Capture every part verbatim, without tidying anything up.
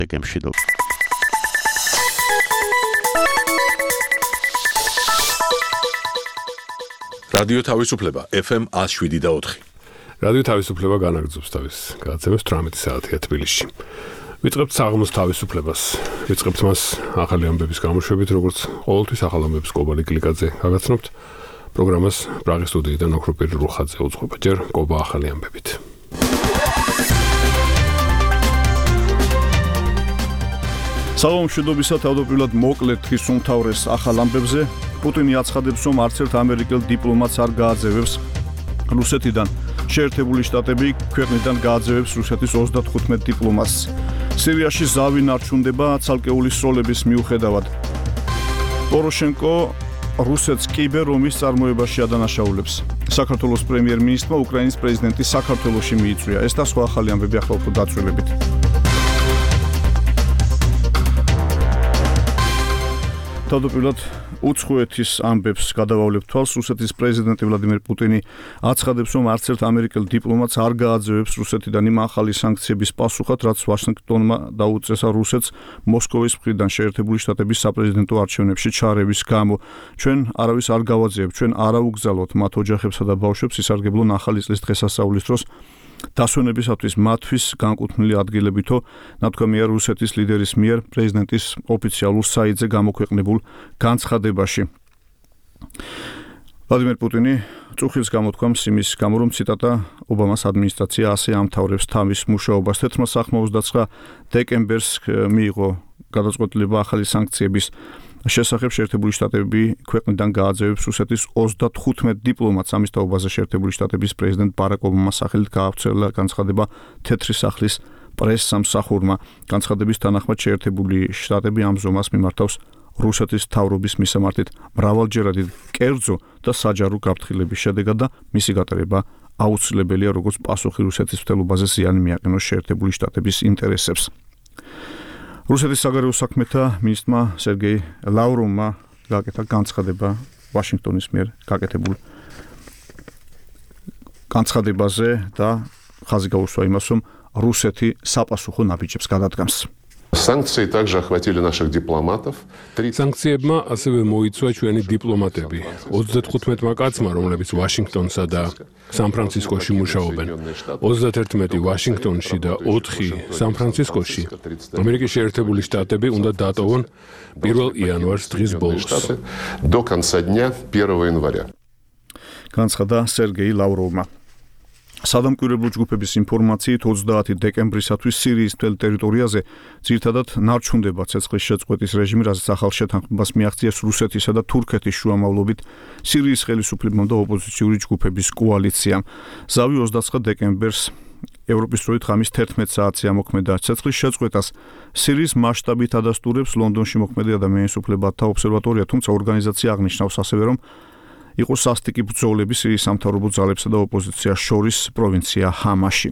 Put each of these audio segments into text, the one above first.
გემშვიდობ. რადიო თავისუფლება ეფ ემ one oh seven და four. რადიო თავისუფლება განაგრძობს თავის გადაცემებს თვრამეტი საათია თბილისში. ვიწყებთ საღამოს თავისუფლებას. ვიწყებთ მას ახალი ამბების გამოშვებით, როგორც ყოველთვის ახალ ამბებს კობა ლიკლიაკაძე გაგაცნობთ. პროგრამას პრაღის სტუდიიდან ოქროპირი რუხაძე უძღვება. ჯერ კობა ახალი ამბებით. საღამომშვიდობისა თავდაპირველად მოკლედ დღის უმთავრეს ახალ ამბებზე. პუტინი აცხადებს, რომ არც ერთ ამერიკელ დიპლომატს არ გააძევებს რუსეთიდან. შეერთებული შტატები ქვეყნიდან გააძევებს რუსეთის ოცდათხუთმეტ დიპლომატს. სირიაში ზავი ნარჩუნდება ცალკეული სროლების მიუხედავად. პოროშენკო რუსეთს კიბერ ომის წარმოებაში ადანაშაულებს. საქართველოს პრემიერ-მინისტრმა უკრაინის პრეზიდენტი საქართველოში მიიწვია. ეს და სხვა ახალი ამბები ახლა უფრო დაწვრილებით. თავდაპირველად უცხოეთის ამბებს გადავავლებთ თვალს. რუსეთის პრეზიდენტი ვლადიმერ პუტინი აცხადებს, რომ არც ერთ ამერიკელ დიპლომატს არ გააძევებს რუსეთიდან იმ ახალი სანქციების პასუხად, რაც ვაშინგტონმა დაუწესა რუსეთს მოსკოვის მხრიდან შეერთებული შტატების საპრეზიდენტო არჩევნებში ჩარევის გამო. ჩვენ არავის არ გავაძევებთ, ჩვენ არა უგზავნოთ მათ ოჯახებსა და ბავშვებს ისარგებლონ ახალი წლის დღესასწაულის დროს დასვენებისათვის მათთვის განკუთვნილი ადგილებითო, ნათქვამია რუსეთის ლიდერის მიერ პრეზიდენტის ოფიციალურ საიტზე გამოქვეყნებულ განცხადებაში. ვლადიმერ პუტინი წუხილს გამოთქვამს იმის გამო, რომ ციტატა ობამას ადმინისტრაცია ასე ამთავრებს თავის მუშაობას. თერთმეტ დეკემბერს მიიღო გადაწყვეტილება ახალი სანქციების შესახებ. შეერთებული შტატები ქვეყნიდან გააძევებს რუსეთის ოცდათხუთმეტ დიპლომატს. ამის თაობაზე შეერთებული შტატების პრეზიდენტ ბარაკ ობამას სახელით გაავრცელა განცხადება თეთრი სახლის პრესსამსახურმა. განცხადების თანახმად შეერთებული შტატები ამ ზომას მიმართავს რუსეთის მთავრობის მისამართით მრავალჯერადი კერძო და საჯარო გაფრთხილების შედეგად და მისი გატარება აუცილებელია, როგორც პასუხი რუსეთის მცდელობაზე ზიანი მიაყენოს შეერთებული შტატების ინტერესებს. რუსეთის საგარეო საქმეთა მინისტრმა სერგეი ლავროვმა გაკეთა განცხადება ვაშინგტონის მიერ გაკეთებულ განცხადებაზე და ხაზი გაუსვა იმას, რომ რუსეთი საპასუხო ნაბიჯებს გადადგამს. Санкции также охватили наших дипломатов. Санкციებმა ასევე მოიცვა ჩვენი დიპლომატები. ოცდათხუთმეტმა კაცმა, რომლებიც ვაშინგტონსა და სან-ფრანცისკოში მუშაობენ. ოცდაათი ვაშინგტონში და ოთხი სან-ფრანცისკოში. ამერიკის შეერთებული შტატები უნდა დატოვონ პირველ იანვარს დღის ბოლოს. До конца дня первого января. განცხადა სერგეი ლავროვმა. სადამკვირვებლო ჯგუფების ინფორმაციით ოცდაათი დეკემბრისათვის სირიის მთელ ტერიტორიაზე ძირითადად ნარჩუნდება ცეცხლის შეწყვეტის რეჟიმი, რასაც ახალ შეთანხმებას მიაღწიეს რუსეთისა და თურქეთის შუამავლობით სირიის ხელისუფლებამ და ოპოზიციური ჯგუფების კოალიციამ. ზავი ოცდაცხრა დეკემბერს ევროპის დროით ღამის თერთმეტ საათზე ამოქმედა. ცეცხლის შეწყვეტას სირიის მასშტაბით ადასტურებს ლონდონში მოქმედი ადამიანის უფლებათა ობსერვატორია, თუმცა ორგანიზაცია აღნიშნავს ასევე, რომ იყო სასტიკი ბრძოლები სირიის სამთავრობო ძალებსა და ოპოზიციას შორის პროვინცია ჰამაში.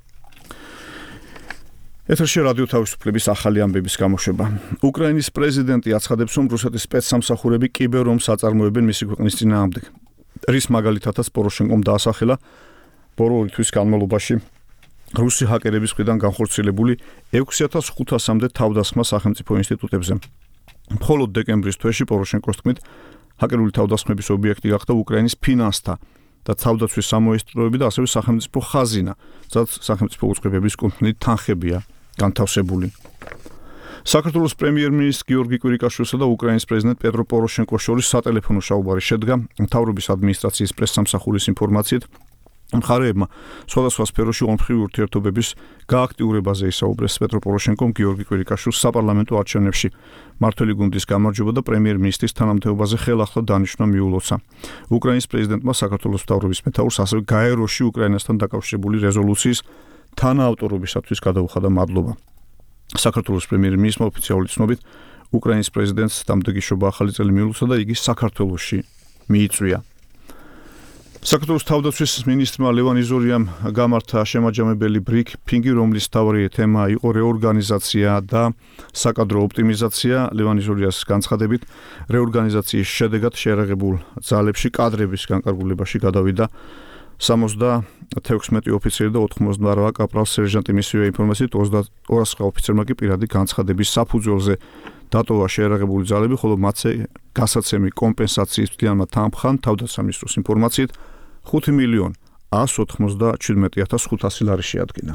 ეთერში რადიო თავისუფლების ახალი ამბების გამოშვება. უკრაინის პრეზიდენტი აცხადებს, რომ რუსეთის სპეცსამსახურები კიბერ ომს აწარმოებენ მისი ქვეყნის წინააღმდეგ. რის მაგალითადაც პოროშენკომ დაასახელა ბოლო ორი თვის განმავლობაში რუსი ჰაკერების მხრიდან განხორციელებული ექვსი ათას ხუთასამდე თავდასხმა სახელმწიფო ინსტიტუტებზე. მხოლოდ დეკემბრის თვეში პოროშენკოს თქმით ჰაკერული თავდასხმების ობიექტი გახდა უკრაინის ფინანსთა და თავდაცვის სამოესწროები და ასევე სახელმწიფო ხაზინა, სადაც სახელმწიფო უწყებების კუთვნილი თანხებია განთავსებული. საქართველოს პრემიერ-მინისტრ გიორგი კვირიკაშვილსა და უკრაინის პრეზიდენტ პეტრო პოროშენკოს შორის სატელეფონო საუბარი შედგა. მთავრობის ადმინისტრაციის პრესსამსახურის ინფორმაციით მხარეებმა სხვადასხვა სფეროში ორმხრივი ურთიერთობების გააქტიურებაზე ისაუბრეს. პეტრო პოროშენკომ გიორგი კვირიკაშვილს საპარლამენტო არჩევნებში მმართველი გუნდის გამარჯვება და პრემიერ-მინისტრის თანამდებობაზე ხელახლა დანიშვნა მიულოცა. უკრაინის პრეზიდენტმა საქართველოს მთავრობის მეთაურს ასევე გაეროში უკრაინასთან დაკავშირებული რეზოლუციის თანაავტორობისათვის გადაუხადა მადლობა. საქართველოს პრემიერ-მინისტრმა ოფიციალური ცნობით უკრაინის პრეზიდენტს დამდეგიშობა ახალი წელი მიულოცა და იგი საქართველოში მიიწვია. საქართველოს თავდაცვის მინისტრმა ლევან იზორიამ გამართა შემაჯამებელი ბრიფინგი, რომლის მთავარი თემა იყო რეორგანიზაცია და საკადრო ოპტიმიზაცია. ლევან იზორიას განცხადებით, რეორგანიზაციის შედეგად შეერაღებულ ძალებში კადრების განკარგულებაში გადავიდა სამოცდათექვსმეტი ოფიცერი და ოთხმოცდაოთხ კაპრალ სერჟანტი მისივე ინფორმაციით ორასცხრა ოფიცერმა კი პირადი განცხადების საფუძველზე დატოვა შეერაღებული ძალები, ხოლო მათზე გასაცემი კომპენსაციის მთლიანმა თანხმთან თავდაცვა მინისტროს ინფორმაციით ხუთი მილიონი ათს ოთხმოცდაჩვიდმეტი ათას ხუთასი ლარი შეადგინა.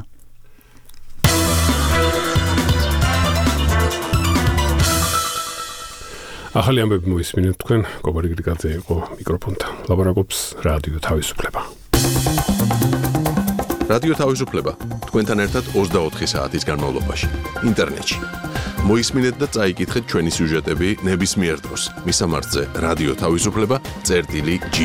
ახალი ამბები მოისმინეთ თქვენ, კობარი გრიგაძე იყო მიკროფონთან. ლაბორატორობს რადიო თავისუფლება. რადიო თავისუფლება თქვენთან ერთად ოცდაოთხი საათის განმავლობაში ინტერნეტში. მოისმინეთ და წაიკითხეთ ჩვენი სიუჟეტები ნებისმიერ დროს. მისამართზე რადიო თავისუფლება წერტილი ჯი.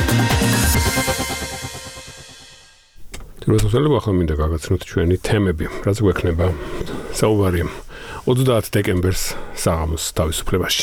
თვითონ ახლა მინდა გაგაცნოთ ჩვენი თემები, რაც გვექნება საუბარი ოცდაათი დეკემბერს საღამოს თავისუფლებაში.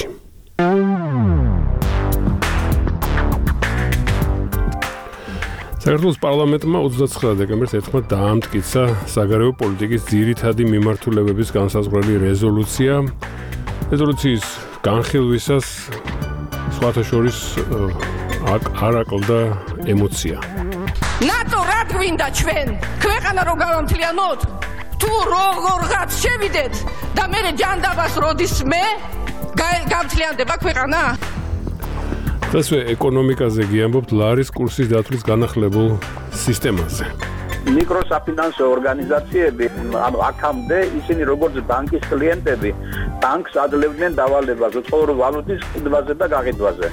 საქართველოს პარლამენტმა ოცდაცხრა დეკემბერს ერთხმად დაამტკიცა საგარეო პოლიტიკის ძირითადი მიმართულებების განსაზღვრელი რეზოლუცია. რეზოლუციის განხილვისას სხვათა შორის არ აკლდა ემოცია. ნატო რა გვინდა ჩვენ? ქვეყანა რო გავამთლიანოთ? თუ როგორღაც შევიდეთ და მე ჯანდაბას როდის მე გავთლიანდება ქვეყანა? დასვე ეკონომიკაზე გიამბობთ ლარის კურსის დათვლის განახლებულ სისტემაზე. მიკროსაფინანსო ორგანიზაციები, ანუ აქამდე ისინი როგორც ბანკის კლიენტები, ბანკს ადლებდნენ დავალებას უცხოური ვალუტის ყიდვაზე და გაყიდვაზე.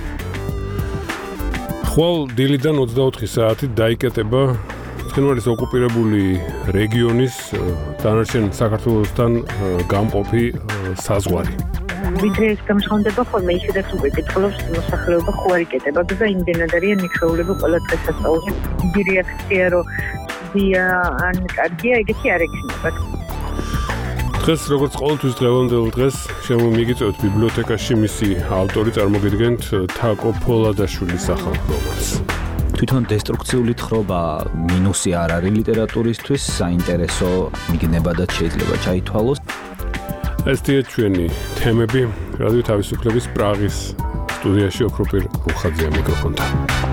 ხვალ დილიდან ოცდაოთხი საათით დაიკეტება მყინვარის ოკუპირებული რეგიონის დანარჩენ საქართველოსთან გამყოფი საზღვარი. ვიდრე ეს გამჟღავნდება ხოლმე ისედაც უკვე კითხულობს მოსახლეობა ხო არ იკეტება და იმდენად არიან მიქსეულები ყველა დღესასწაულში. დიდი რეაქცია რომ დია ან კარგია ეგეთი არ ექნება. დღეს როგორც ყოველთვის დღევანდელ დღეს შემომიგიწევთ ბიბლიოთეკაში მისი ავტორი წარმოგიდგენთ თაკო ფოლადაშვილის სახალხო რომანს. თვითონ დესტრუქციული თხრობა მინუსი არ არის ლიტერატურისთვის, საინტერესო მიგნებადაც შეიძლება ჩაითვალოს. ესეა ჩვენი თემები რადიო თავისუფლების პრაღის სტუდიაში ოქროპირ რუხაძეა მიკროფონთან.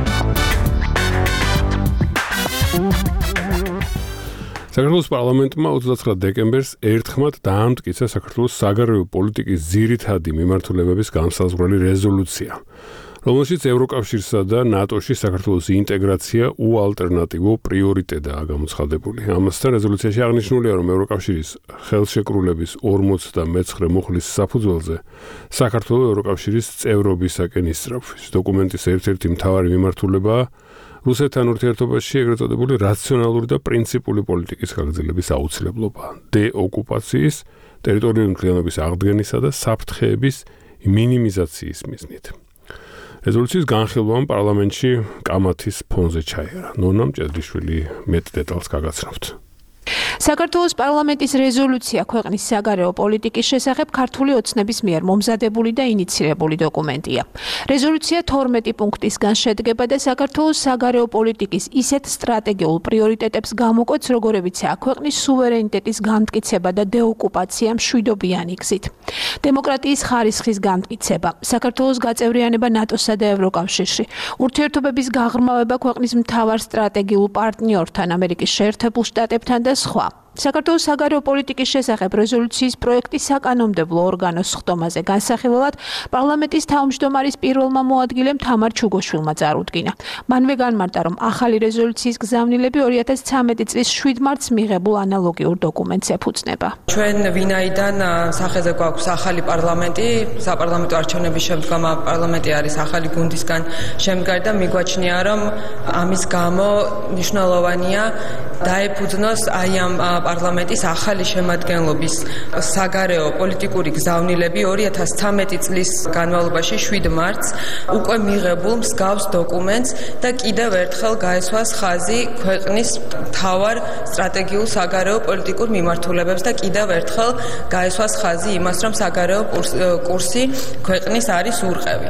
საქართველოს პარლამენტმა ოცდაცხრა დეკემბერს ერთხმად დაამტკიცა საქართველოს საგარეო პოლიტიკის ძირითადი მიმართულებების განსაზღვრელი რეზოლუცია, რომელშიც ევროკავშირსა და ნატოში საქართველოს ინტეგრაცია უალტერნატივო პრიორიტეტაა გამოცხადებული. ამასთან რეზოლუციაში აღნიშნულია, რომ ევროკავშირის ხელშეკრულების ორმოცდამეცხრე მუხლის საფუძველზე საქართველოს ევროკავშირის წევრობისაკენ ისწრაფვის. დოკუმენტის ერთ-ერთი მთავარი მიმართულებაა რუსეთთან ურთიერთობაში ეგრეთ წოდებული რაციონალური და პრინციპული პოლიტიკის გაგრძელების აუცილებლობა, დეოკუპაციის, ტერიტორიული მთლიანობის აღდგენისა და საფრთხეების მინიმიზაციის მიზნით. რეზოლუციის განხილვამ პარლამენტში კამათის ფონზე ჩაიარა. ნონა მჭედრიშვილი მეტ დეტალს გაგაცნობთ. საქართველოს პარლამენტის რეზოლუცია ქვეყნის საგარეო პოლიტიკის შესახებ ქართული ოცნების მიერ მომზადებული და ინიცირებული დოკუმენტია. რეზოლუცია თორმეტი პუნქტისგან შედგება და საქართველოს საგარეო პოლიტიკის ისეთ სტრატეგიულ პრიორიტეტებს გამოკვეთს, როგორებიცაა ქვეყნის სუვერენიტეტის განმტკიცება და დეოკუპაცია მშვიდობიანი გზით, დემოკრატიის ხარისხის განმტკიცება, საქართველოს გაწევრიანება ნატოსა და ევროკავშირში, ურთიერთობების გაღრმავება ქვეყნის მთავარ სტრატეგიულ პარტნიორთან, ამერიკის შეერთებულ შტატებთან და სხვა. საქართველოს საგარეო პოლიტიკის შესახებ რეზოლუციის პროექტი საკანონმდებლო ორგანოს ხტომაზე განსახილველად პარლამენტის თავმჯდომარის პირველმა მოადგილემ თამარ ჩუგოშვილმა წარუდგინა. მანვე განმარტა, რომ ახალი რეზოლუციის გზავნილები ორი ათას ცხრამეტი წლის შვიდ მარტს მიღებულ ანალოგიურ დოკუმენტს ეფუძნება. ჩვენ ვინაიდან სახეზე გვაქვს ახალი პარლამენტი, საპარლამენტო არჩევნების შემდგომ პარლამენტი არის ახალი გუნდისგან შემდგარი და მიგვაჩნია, რომ ამის გამო მნიშვნელოვანია დაეფუძნოს აი ამ პარლამენტის ახალი შემადგენლობის საგარეო პოლიტიკური გზავნილები ორი ათას ცხრამეტი წლის განმავლობაში შვიდ მარტს უკვე მიღებულ მსგავს დოკუმენტს და კიდევ ერთხელ გაესვას ხაზი ქვეყნის მთავარ სტრატეგიულ საგარეო პოლიტიკურ მიმართულებებს და კიდევ ერთხელ გაესვას ხაზი იმას, რომ საგარეო კურსი ქვეყნის არის ურყევი.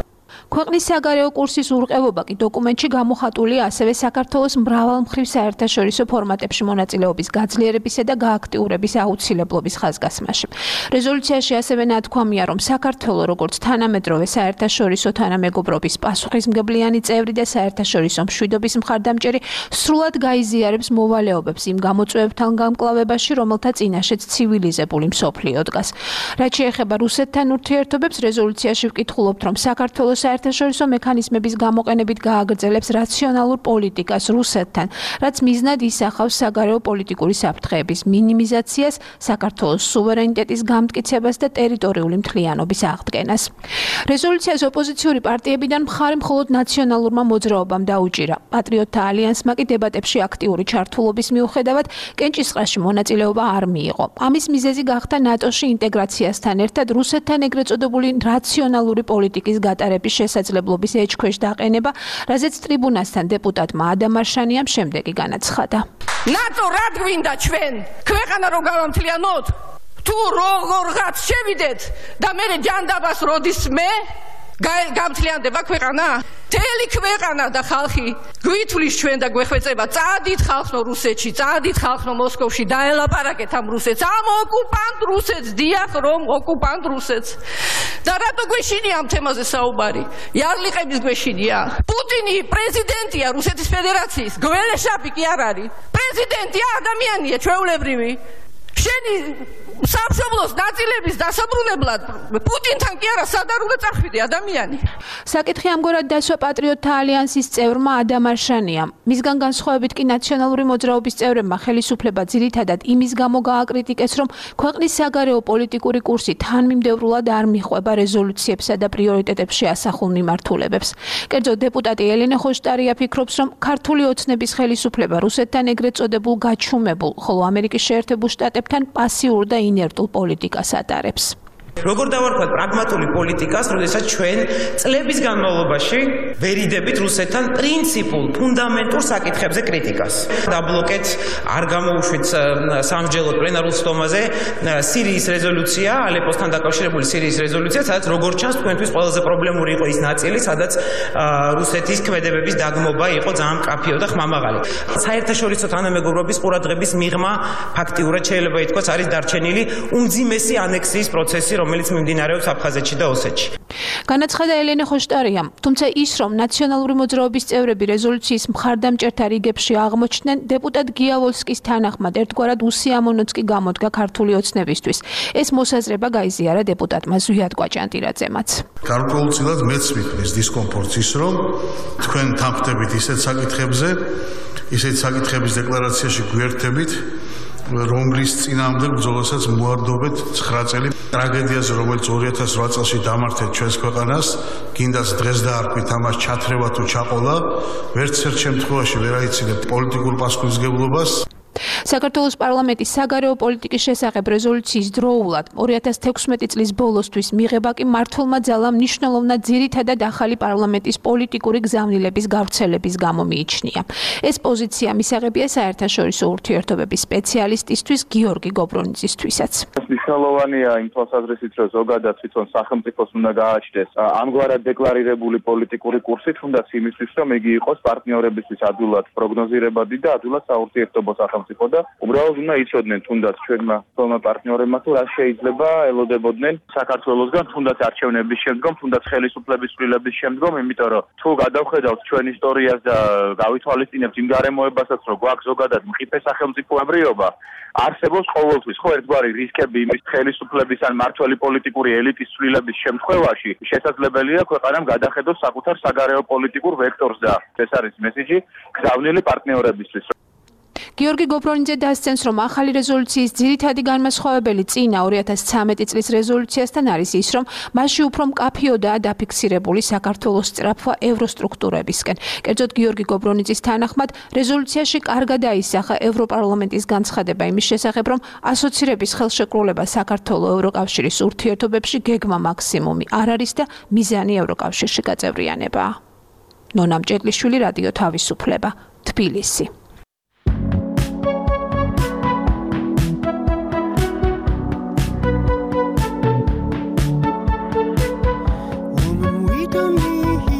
ქვეყნის საგარეო კურსის ურყევობა კი დოკუმენტში გამოხატულია ასევე საქართველოს მრავალმხრივ საერთაშორისო ფორმატებში მონაწილეობის გაძლიერებისა და გააქტიურების აუცილებლობის ხაზგასმაში. რეზოლუციაში ასევე ნათქვამია, რომ საქართველოს როგორც თანამედროვე საერთაშორისო თანამეგობრობის პასუხისმგებლიანი წევრი და საერთაშორისო მშვიდობის მხარდამჭერი სრულად გაიზიარებს მოვალეობებს იმ გამოწვევებთან გამკლავებაში, რომელთა წინაშეც ცივილიზებული მსოფლიო დგას. რაც შეეხება რუსეთთან ურთიერთობებს, რეზოლუციაში ვკითხულობთ, რომ საქართველოს საერთაშორისო მექანიზმების გამოყენებით გააგრძელებს რაციონალურ პოლიტიკას რუსეთთან, რაც მიზნად ისახავს საგარეო პოლიტიკური საფრთხეების მინიმიზაციას, საქართველოს სუვერენიტეტის გამტკიცებას და ტერიტორიული მთლიანობის აღდგენას. რეზოლუციას ოპოზიციური პარტიებიდან მხარი მხოლოდ ნაციონალურმა მოძრაობამ დაუჭირა. პატრიოტთა ალიანსმა კი დებატებში აქტიური ჩართულობის მიუხედავად კენჭისყრაში მონაწილეობა არ მიიღო. ამის მიზეზი გახდა ნატოში ინტეგრაციასთან ერთად რუსეთთან ეგრეთ წოდებული რაციონალური პოლიტიკის გატარების შესაძლებლობის ეჭქვეშ დაყენება, რაზეც ტრიბუნასთან დეპუტატმა ადამ არშანიამ შემდეგი განაცხადა. ნატო რა გვინდა ჩვენ? ქვეყანა რო გავამთლიანოთ? თუ როგორღაც შევიდეთ და მე ჯანდაბას როდის მე გამთლიანდება ქვეყანა? მთელი ქვეყანა და ხალხი გვითვლის ჩვენ და გვეხვეწება. წაადით ხალხო რუსეთში, წაადით ხალხო მოსკოვში, დაელაპარაკეთ ამ რუსეთს, ამ ოკუპანტ რუსეთს, დიახ რომ ოკუპანტ რუსეთს. და რატო გვეშინია ამ თემაზე საუბარი? იარლიყების გვეშინია. პუტინი პრეზიდენტია რუსეთის ფედერაციის, გველეშაპი კი არ არის. პრეზიდენტია ადამიანია ჩვეულებრივი. შენი სამშობლოს ნაწილების დასაბრუნებლად პუტინთან კი არა სად არ უნდა წახვიდე ადამიანი. საკითხი ამგვარად დასვა პატრიოტთა ალიანსის წევრმა ადამ არშანიამ. მისგან განსხვავებით კი ნაციონალური მოძრაობის წევრებმა ხელისუფლება ძირითადად იმის გამო გააკრიტიკეს, რომ ქვეყნის საგარეო პოლიტიკური კურსი თანმიმდევრულად არ მიჰყვება რეზოლუციებსა და პრიორიტეტებში ასახულ მიმართულებებს. კერძო დეპუტატი ელენე ხოშტარია ფიქრობს, რომ ქართული ოცნების ხელისუფლება რუსეთთან ეგრეთ წოდებულ გაჩუმებულ, ხოლო ამერიკის შეერთებულ შტატებთან პასიურ და ინერტულ პოლიტიკას ატარებს. როგორ დავარქვათ პრაგმატული პოლიტიკას, როდესაც ჩვენ წლების განმავლობაში ვერიდებით რუსეთთან პრინციპულ, ფუნდამენტურ საკითხებზე კრიტიკას. დაბლოკეთ, არ გამოუშვით სამსჯელოდ პლენარულ სტომაზე სირიის რეზოლუცია, ალეპოსთან დაკავშირებული სირიის რეზოლუცია, სადაც როგორც ჩანს თქვენთვის ყველაზე პრობლემური იყო ის ნაწილი, სადაც რუსეთის ქმედებების დაგმობა იყო ძალიან მკაფიო და ხმამაღალი. საერთაშორისო თანამეგობრობის ყურადღების მიღმა ფაქტიურად შეიძლება ითქვას არის დარჩენილი უმძიმესი ანექსიის პროცესი, რომელიც მიმდინარეობს აფხაზეთში და ოსეთში. განაცხადა ელენე ხოშტარიამ, თუმცა ის, რომ ნაციონალური მოძრაობის წევრები რეზოლუციის მხარდამჭერთა რიგებში აღმოჩნდნენ, დეპუტატ გიავოლსკის თანახმად ერთგვარად უსიამოვნოც კი გამოდგა ქართული ოცნებისთვის. ეს მოსაზრება გაიზიარა დეპუტატმა ზვიად კვაჭანტირაძემაც. გარკვეულწილად მეც ვიქნის დისკომფორტს ის, რომ თქვენ თანხმდებით ისეთ საკითხებზე, ისეთ საკითხების დეკლარაციაში გვერდებით, რომლის წინააღმდეგ ბრძოლასაც მოარდობეთ ცხრა წელი ტრაგედიაზე, რომელიც ორი ათას რვა წელს დამართეთ ჩვენს ქვეყანას, გინდას დღეს დაარქვით ამას ჩათრევა თუ ჩაყოლა, ვერცერთ შემთხვევაში ვერ აიცინებთ პოლიტიკურ პასუხისმგებლობას. საქართველოს პარლამენტის საგარეო პოლიტიკის შესახებ რეზოლუციის დროულად ორი ათას თექვსმეტი წლის ბოლოსთვის მიღება კი მმართველმა ძალამ მნიშვნელოვნად ძირითადად ახალი პარლამენტის პოლიტიკური გზავნილების გავრცელების გამო მიიჩნია. ეს პოზიცია მისაღებია საერთაშორისო ურთიერთობების სპეციალისტისთვის გიორგი გობრონიძისთვისაც. მნიშვნელოვანია იმ თვალსაზრისით, რომ ზოგადად თვითონ სახელმწიფოს უნდა გააჩნდეს ამგვარად დეკლარირებული პოლიტიკური კურსი, თუნდაც იმისთვის, რომ იგი იყოს პარტნიორებისთვის ადვილად პროგნოზირებადი და ადვილად საურთიერთობო სახელმწიფო და უბრალოდ უნდა იცოდნენ თუნდაც ჩვენმა ხოლმე პარტნიორებმა თუ რა შეიძლება ელოდებოდნენ საქართველოსგან თუნდაც არჩევნების შემდგომ, თუნდაც ხელისუფლების ცვლილების შემდგომ, იმიტომ რომ თუ გადავხედავთ ჩვენ ისტორიას და გავითვალისწინებთ იმ გარემოებასაც, რომ გვაქვს ზოგადად მყიფე სახელმწიფოებრიობა, არსებობს ყოველთვის ხო ერთგვარი რისკები იმის ხელისუფლების ან მმართველი პოლიტიკური ელიტის ცვლილების შემთხვევაში შესაძლებელია ქვეყანამ გადახედოს საკუთარ საგარეო პოლიტიკურ ვექტორს და ეს არის მესიჯი გზავნილი პარტნიორებისთვის. გიორგი გობრონიძე დასცემს, რომ ახალი რეზოლუციის ძირითადი განმასხვავებელი წინა ორი ათას ცხრამეტი წლის რეზოლუციასთან არის ის, რომ მასში უფრო მკაფიოდაა დაფიქსირებული საქართველოს სწრაფვა ევროსტრუქტურებისკენ. კერძოდ გიორგი გობრონიძის თანახმად, რეზოლუციაში კარგად აისახა ევროპარლამენტის განცხადება იმის შესახებ, რომ ასოცირების ხელშეკრულება საქართველოს ევროკავშირის ურთიერთობებში გეგმა მაქსიმუმი არ არის და მიზანი ევროკავშირში გაწევრიანებაა. ნონა მჭედლიშვილი, რადიო თავისუფლება, თბილისი. Woman, we don't need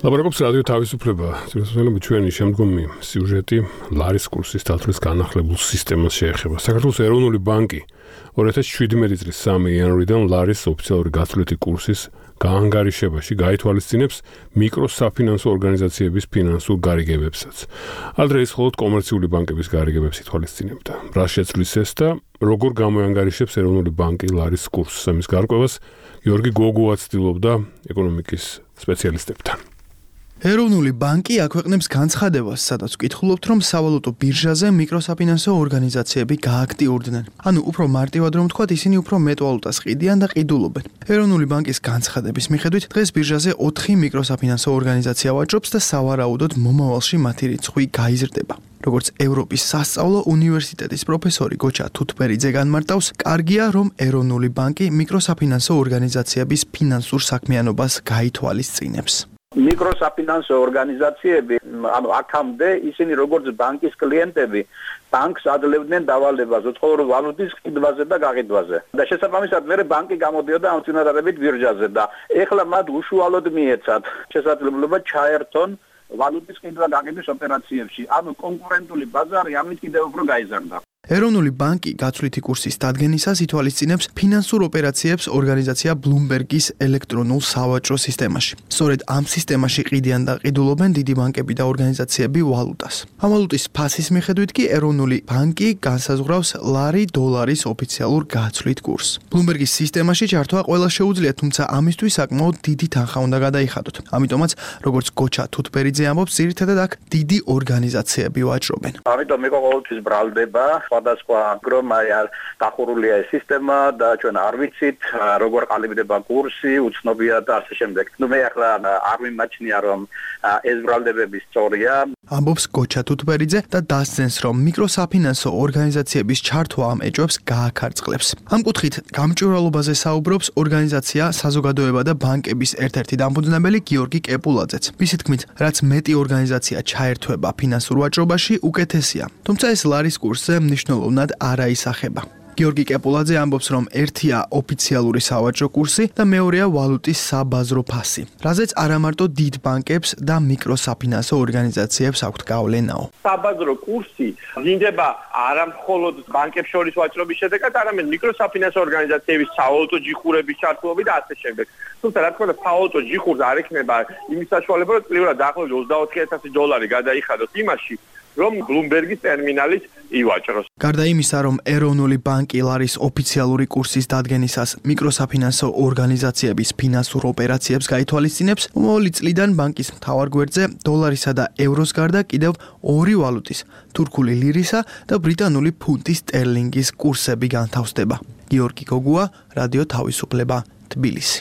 ლაპარაკობს რადიო თავისუფლება. ძირითადად ჩვენი შემდგომი სიუჟეტი ლარის კურსის დათვლის განახლებულ სისტემას შეეხება. საქართველოს ეროვნული ბანკი ორი ათას შვიდმეტი წლის სამი იანვრიდან ლარის ოფიციალური გასვლითი კურსის გაანგარიშებაში გაითვალისწინებს მიკროსაფინანსო ორგანიზაციების ფინანსურ გარიგებებსაც. ადრე ის მხოლოდ კომერციული ბანკების გარიგებებს ითვალისწინებდა. რა შეცვლის ეს და როგორ გამოანგარიშებს ეროვნული ბანკი ლარის კურსს? ამის გარკვევას გიორგი გოგუა ცდილობდა ეკონომიკის სპეციალისტებთან. ეროვნული ბანკი აქვეყნებს განცხადებას, სადაც ვკითხულობთ, რომ სავალუტო ბირჟაზე მიკროსაფინანსო ორგანიზაციები გააქტიურდნენ. ანუ უფრო მარტივად რომ ვთქვათ, ისინი უფრო მეტ ვალუტას ყიდიან და ყიდულობენ. ეროვნული ბანკის განცხადების მიხედვით, დღეს ბირჟაზე ოთხი მიკროსაფინანსო ორგანიზაცია ვაჭრობს და სავარაუდოდ მომავალში მათი რიცხვი გაიზრდება. როგორც ევროპის სასწავლო უნივერსიტეტის პროფესორი გოჩა თუთბერიძე განმარტავს, კარგია, რომ ეროვნული ბანკი მიკროსაფინანსო ორგანიზაციების ფინანსურ საქმიანობას გაითვალისწინებს. მიკროსაფინანსო ორგანიზაციები, ანუ აქამდე ისინი როგორც ბანკის კლიენტები, ბანკს ადლებდნენ დავალებას უცხოური ვალუტის ყიდვაზე და გაყიდვაზე. და შესაბამისად, მე ბანკი გამოდიოდა ამ წინადადებით ბირჟაზე და ეხლა მათ უშუალოდ მიეცათ შესაძლებლობა ჩაერთონ ვალუტის ყიდვა გაყიდვის ოპერაციებში. ანუ კონკურენტული ბაზარი ამით კიდევ უფრო გაიზარდა. ეროვნული ბანკი გაცვლითი კურსის დადგენისას ითვალისწინებს ფინანსურ ოპერაციებს ორგანიზაცია ბლუმბერგის ელექტრონულ სავაჭრო სისტემაში. სწორედ ამ სისტემაში ყიდიან და ყიდულობენ დიდი ბანკები და ორგანიზაციები ვალუტას. ამ ვალუტის ფასის მიხედვით კი ეროვნული ბანკი განსაზღვრავს ლარი დოლარის ოფიციალურ გაცვლით კურსს. ბლუმბერგის სისტემაში ჩართვა ყველა შეუძლია, თუმცა ამისთვის საკმაოდ დიდი თანხა უნდა გადაიხადოთ. ამიტომაც, როგორც გოჩა თუთბერიძე ამბობს, ძირითადად აქ დიდი ორგანიზაციები ვაჭრობენ. ამიტომ მე ყოველთვის ბრალდება სხვადასხვა გრომაია დახურულია ეს სისტემა და ჩვენ არ ვიცით როგორ ყალიბდება კურსი, უცნობია და ასე შემდეგ. ნუ მე ახლა არ მიმაჩნია რომ ეს ბრალდებები სწორია. ამბობს გოჩა თუთბერიძე და დასძენს, რომ მიკროსაფინანსო ორგანიზაციების ჩართვა ამ ეჭვებს გააქარწყლებს. ამ კუთხით გამჭვირვალობაზე საუბრობს ორგანიზაცია საზოგადოება და ბანკების ერთ-ერთი დამფუძნებელი გიორგი კეპულაძეც. მისი თქმით, რაც მეტი ორგანიზაცია ჩაერთვება ფინანსურ ვაჭრობაში, უკეთესია. თუმცა ეს ლარის კურსზე მნიშვნელოვნად არ აისახება. გიორგი კეპულაძე ამბობს, რომ ერთია ოფიციალური სავაჭრო კურსი და მეორეა ვალუტის საბაზრო ფასი, რაზეც არა მარტო დიდ ბანკებს და მიკროსაფინანსო ორგანიზაციებს აქვთ გავლენაო. საბაზრო კურსი ვლინდება არა მხოლოდ ბანკებს შორის ვაჭრობის შედეგად, არამედ მიკროსაფინანსო ორგანიზაციების სავალუტო ჯიხურების ჩართულობით და ასე შემდეგ. თუმცა რა თქმა უნდა, სავალუტო ჯიხურს არ ექნება იმის საშუალება, რომ წლიურად დაახლოებით ოცდაოთხი ათასი დოლარი გადაიხადოს იმაში, რომ ბლუმბერგის ტერმინალის ივაჭროს. გარდა იმისა, რომ ეროვნული ბანკი ლარის ოფიციალური კურსის დადგენისას მიკროსაფინანსო ორგანიზაციების ფინანსურ ოპერაციებს გაითვალისწინებს, მომავალი წლიდან ბანკის მთავარ გვერდზე დოლარისა და ევროს გარდა კიდევ ორი ვალუტის, თურქული ლირისა და ბრიტანული ფუნტის სტერლინგის კურსები განთავსდება. გიორგი გოგუა, რადიო თავისუფლება, თბილისი.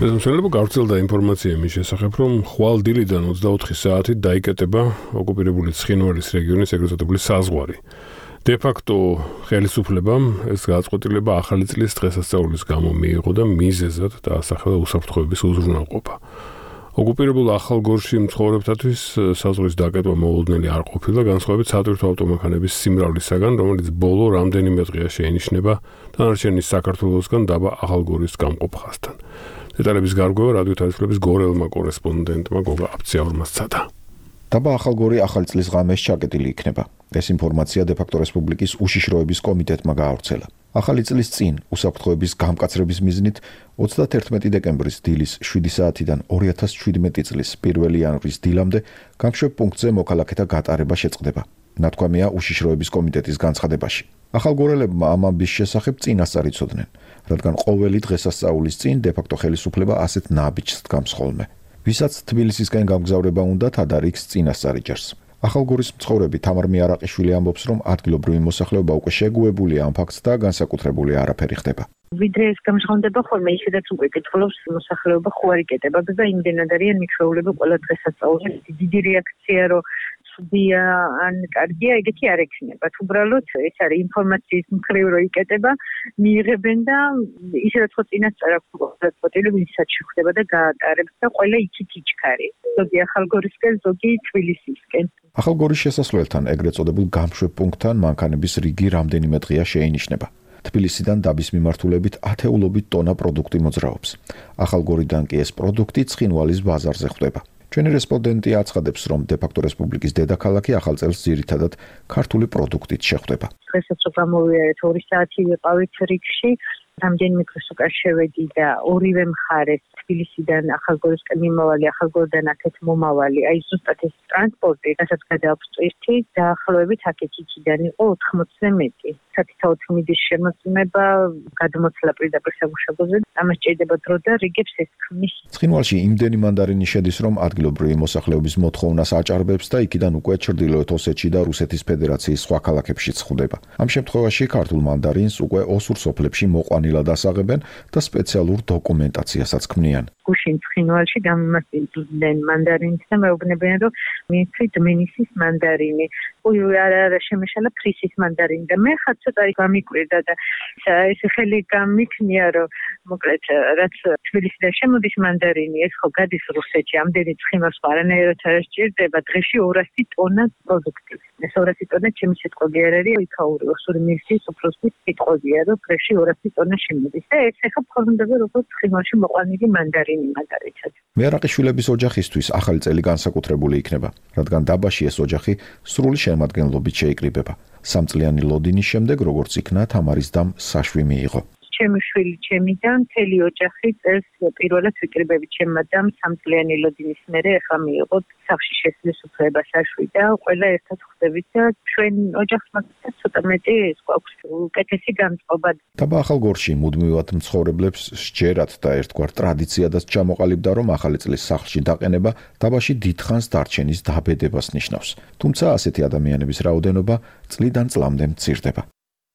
მეზობელებო გავრცელდა ინფორმაცია იმის შესახებ, რომ ხვალ დილიდან ოცდაოთხი საათით დაიკეტება ოკუპირებული ცხინვალის რეგიონის ეგრეთ წოდებული საზღვარი. De facto ხელისუფლებამ ეს გადაწყვეტილება ახალი წლის დღესასწაულის გამო მიიღო და მიზეზად დაასახელა უსაფრთხოების უზრუნველყოფა. ოკუპირებულ ახალგორში მცხოვრებთათვის საზღვრის დაკეტვა მოულოდნელი არ ყოფილა, განსხვავებით სატვირთო ავტომანქანების სიმრავლისაგან, რომელიც ბოლო რამდენიმე დღეა შეინიშნება დანარჩენი საქართველოსგან დაბა ახალგორის გამყოფხასთან. დეტალების გარკვევა რადიო თავისუფლების გორელმა კორესპონდენტმა გოგა აბციაურმა სცადა. დაბა ახალგორი ახალი წლის ღამეს ჩაკეტილი იქნება. ეს ინფორმაცია დე-ფაქტო რესპუბლიკის უშიშროების კომიტეტმა გაავრცელა. ახალი წლის წინ უსაფრთხოების გამკაცრების მიზნით ოცდაათერთმეტი დეკემბრის დილის შვიდი საათიდან ორი ათას შვიდმეტი წლის პირველი იანვრის დილამდე გამშვებ პუნქტზე მოქალაქეთა გატარება შეწყდება. ნათქვამია უშიშროების კომიტეტის განცხადებაში. ახალგორელებმა ამ ამბის შესახებ წინასწარ იცოდნენ, რადგან ყოველი დღესასწაულის წინ დე-ფაქტო ხელისუფლება ასეთ ნაბიჯს დგამს ხოლმე. ვისაც თბილისისკენ გამგზავრება უნდათ ადარიქს წინასწარ იჯერს. ახალგორის მცხოვრები თამარ მიარაყიშვილი ამბობს, რომ ადგილობრივი მოსახლეობა უკვე შეგუებულია ამ ფაქტს და განსაკუთრებული არაფერი ხდება. ვიდრე ეს გამჟღავნდება ხოლმე, ისედაც უკვე კითხულობს მოსახლეობა ხო არ იკეტება და იმდენად არიან მიქსეულები ყველა დღესასწაულზე. დიდი რეაქცია რომ ცუდია ან კარგია, ეგეთი არ ექნებათ. უბრალოდ ეს არის ინფორმაციის მხრივ რომ იკეტება, მიიღებენ და ისედაც ხო წინასწარ აქვს გადაწყვეტილება, ვისაც შეხვდება და გაატარებს და ყველა იქით იჩქარი. ზოგი ახალგორისკენ, ზოგი თბილისისკენ. ახალგორის შესასვლელთან, ეგრეთ წოდებულ გამშვებ პუნქტთან მანქანების რიგი რამდენიმე დღეა შეინიშნება. თბილისიდან დაბის მიმართულებით ათეულობით ტონა პროდუქტი მოძრაობს. ახალგორიდან კი ეს პროდუქტი ცხინვალის ბაზარზე ხვდება. ჩვენი რესპონდენტი აცხადებს, რომ დე-ფაქტო რესპუბლიკის დედაქალაქი ახალ წელს ძირითადად ქართული პროდუქტით შეხვდება. დღესაც რო გამოვიარეთ ორი საათი ვიყავით რიგში, რამდენიმე დღეს უკან შევედი და ორივე მხარეს თბილისიდან ახალგორისკენ მიმავალი, ახალგორიდან აქეთ მომავალი, აი ზუსტად ეს ტრანსპორტი, რასაც გადააქვს ტვირთი, დაახლოებით აქეთ იქიდან იყო ოთხმოცზე მეტი. სათითაოდ მიდის შემოწმება, გადმოცლა პირდაპირ სამუშაოზე, ამას ჭირდება დრო და რიგებს ეს ქმნის. ცხინვალში იმდენი მანდარინი შედის, რომ ადგილობრივი მოსახლეობის მოთხოვნას აჭარბებს და იქიდან უკვე ჩრდილოეთ ოსეთში და რუსეთის ფედერაციის სხვა ქალაქებშიც ხვდება. ამ შემთხვევაში ქართულ მანდარინს უკვე ოსურ სოფლებში მოყვანილად ასაღებენ და სპეციალურ დოკუმენტაციასაც ქმნიან. გუშინ ცხინვალში გამომასწინებენ მანდარინს და მეუბნებიან, რომ მითით მინისის მანდარინი, უი არა არა შემეშალა ფრისის მანდარინი და მე ხაც ცოტა გამიკვირდა და ეს ხელი გამიქნია, რომ მოკლედ რაც თბილისიდან შემოდის მანდარინი, ეს ხო გადის რუსეთში, ამდენი ცხინვალს არანაირად არ სჭირდება, დღეში ორასი ტონა პროდუქტი. ეს ორასი ტონა ჩემი სიტყვები არ არის, იქაური ოსური მინისტრის უფროსის სიტყვებია, რომ დღეში ორასი ტონა შემოდის და ეს ახლა ფორმდება როგორც ცხინვალში მოყვანილი მანდარინი მაგალითად. მიარაყიშვილების ოჯახისთვის ახალი წელი განსაკუთრებული იქნება, რადგან დაბაში ეს ოჯახი სრული შემადგენლობით შეიკრიბება. სამწლიანი ლოდინის შემდეგ, როგორც იქნა, თამარის დამ საშვი მიიღო. ჩემი შვილი, ჩემი და მთელი ოჯახი წელს პირველად ვიკრიბებით ჩემმა დამ სამწლიანი ლოდინის მერე ახლა მიიღო სახლში შესვლის უფლება საშვი და ყველა ერთად ხვდებით და ჩვენ ოჯახს მაგალითად ცოტა მეტი ეს გვაქვს უკეთესი განწყობა. დაბა ახალგორში მუდმივად მცხოვრებლებს სჯერათ და ერთგვარ ტრადიციადაც ჩამოყალიბდა, რომ ახალი წლის სახლში დაყენება დაბაში დიდხანს დარჩენის დაბედებას ნიშნავს. თუმცა ასეთი ადამიანების რაოდენობა წლიდან წლამდე მცირდება.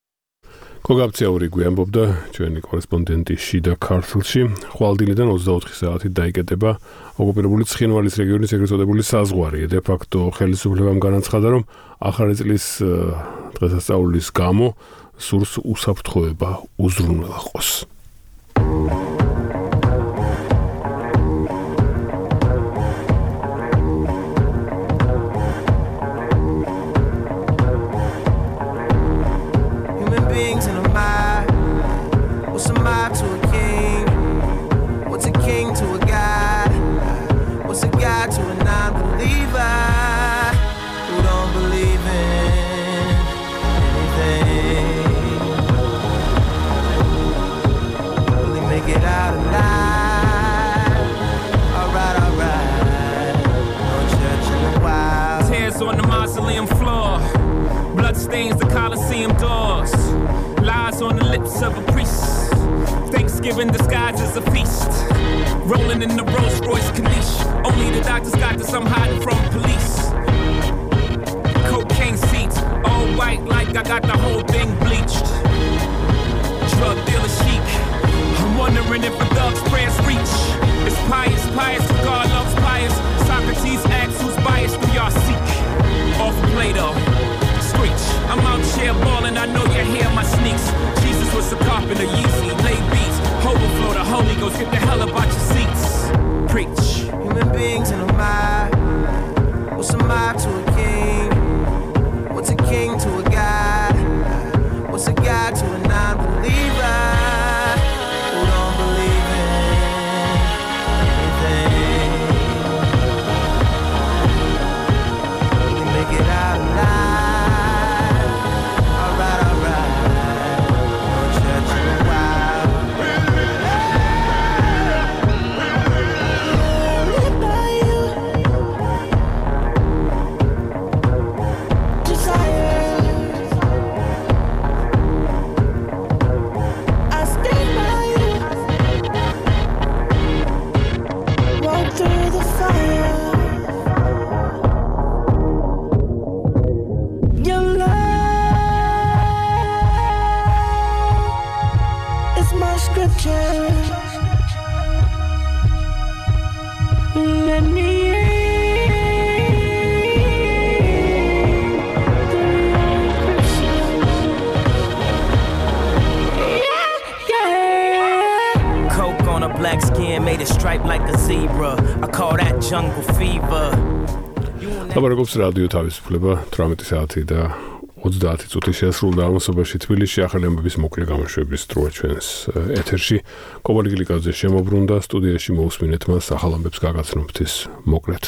გოგაბციაური გვიამბობდა ჩვენი კორესპონდენტი შიდა ქართლში. ხვალდილიდან ოცდაოთხი საათით დაიკეტება ოკუპირებული ცხინვალის რეგიონის ეგრეთ წოდებული საზღვარი. დე-ფაქტო ხელისუფლებამ განაცხადა, რომ ახალი წლის დღესასწაულის გამო სურს უსაფრთხოება უზრუნველყოს. Stains the Coliseum doors, lies on the lips of a priest. Thanksgiving disguised as a feast. Rolling in the Rolls Royce Corniche. Only the doctors got this, I'm hiding from police. Cocaine seats, all white like I got the whole thing bleached. Drug dealer chic. I'm wondering if a thug's prayers reach. pious, pious, God loves pious. Socrates asks who's biased, do y'all seek? Off Plato, screech. I'm out here balling, I know you hear my sneaks. Jesus was a carpenter, Yeezy, laid beats. Overflow the Holy Ghost, get the hell about your seats. Preach. Human beings in a mob. What's a mob to a king? What's a king to a god? What's a god to a non-believer who don't believe in anything? We make it out alive. Alright, alright. No church in a while. Let me Coke on a black skin made a stripe like a zebra. I call that jungle fever. ლაბარაკობს რადიო თავისუფლება ათრამეტი საათი და ოცდაათი წუთი შეასრულდა ამასობაში თბილისში ახალი ამბების მოკლე გამოშვების დროა ჩვენს ეთერში. კობალი გლიკაძე შემოbrunდა სტუდიაში მოусმინეთ მას ახალ ამბებს გაგაცნობთ მოკლედ.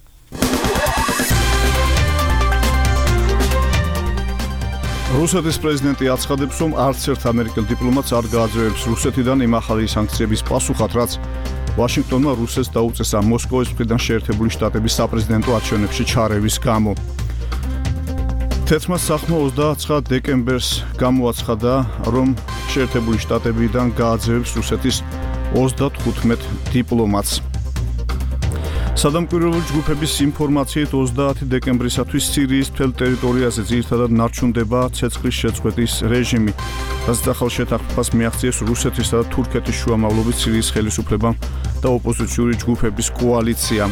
რუსეთის პრეზიდენტი აცხადებს, რომ არც ერთ ამერიკელ დიპლომატს არ გააძევებს რუსეთიდან იმ ახალი სანქციების პასუხად, რაც ვაშინგტონმა რუსეთს დაუწესა მოსკოვის მხრიდან შეერთებული შტატების საპრეზიდენტო არჩევნებში ჩარევის გამო. თერთმეტ საქმო ოცდაათი დეკემბერს გამოაცხადა, რომ შეერთებული შტატებიდან გააძევებს რუსეთის ოცდათხუთმეტ დიპლომატს. სადამკვირვებლო ჯგუფების ინფორმაციით ოცდაათი დეკემბრისათვის სირიის მთელ ტერიტორიაზე ძირითადად ნარჩუნდება ცეცხლის შეწყვეტის რეჟიმი, რაც ახალ შეთანხმებას მიაღწიეს რუსეთისა და თურქეთის შუამავლობით სირიის ხელისუფლებამ და ოპოზიციური ჯგუფების კოალიციამ.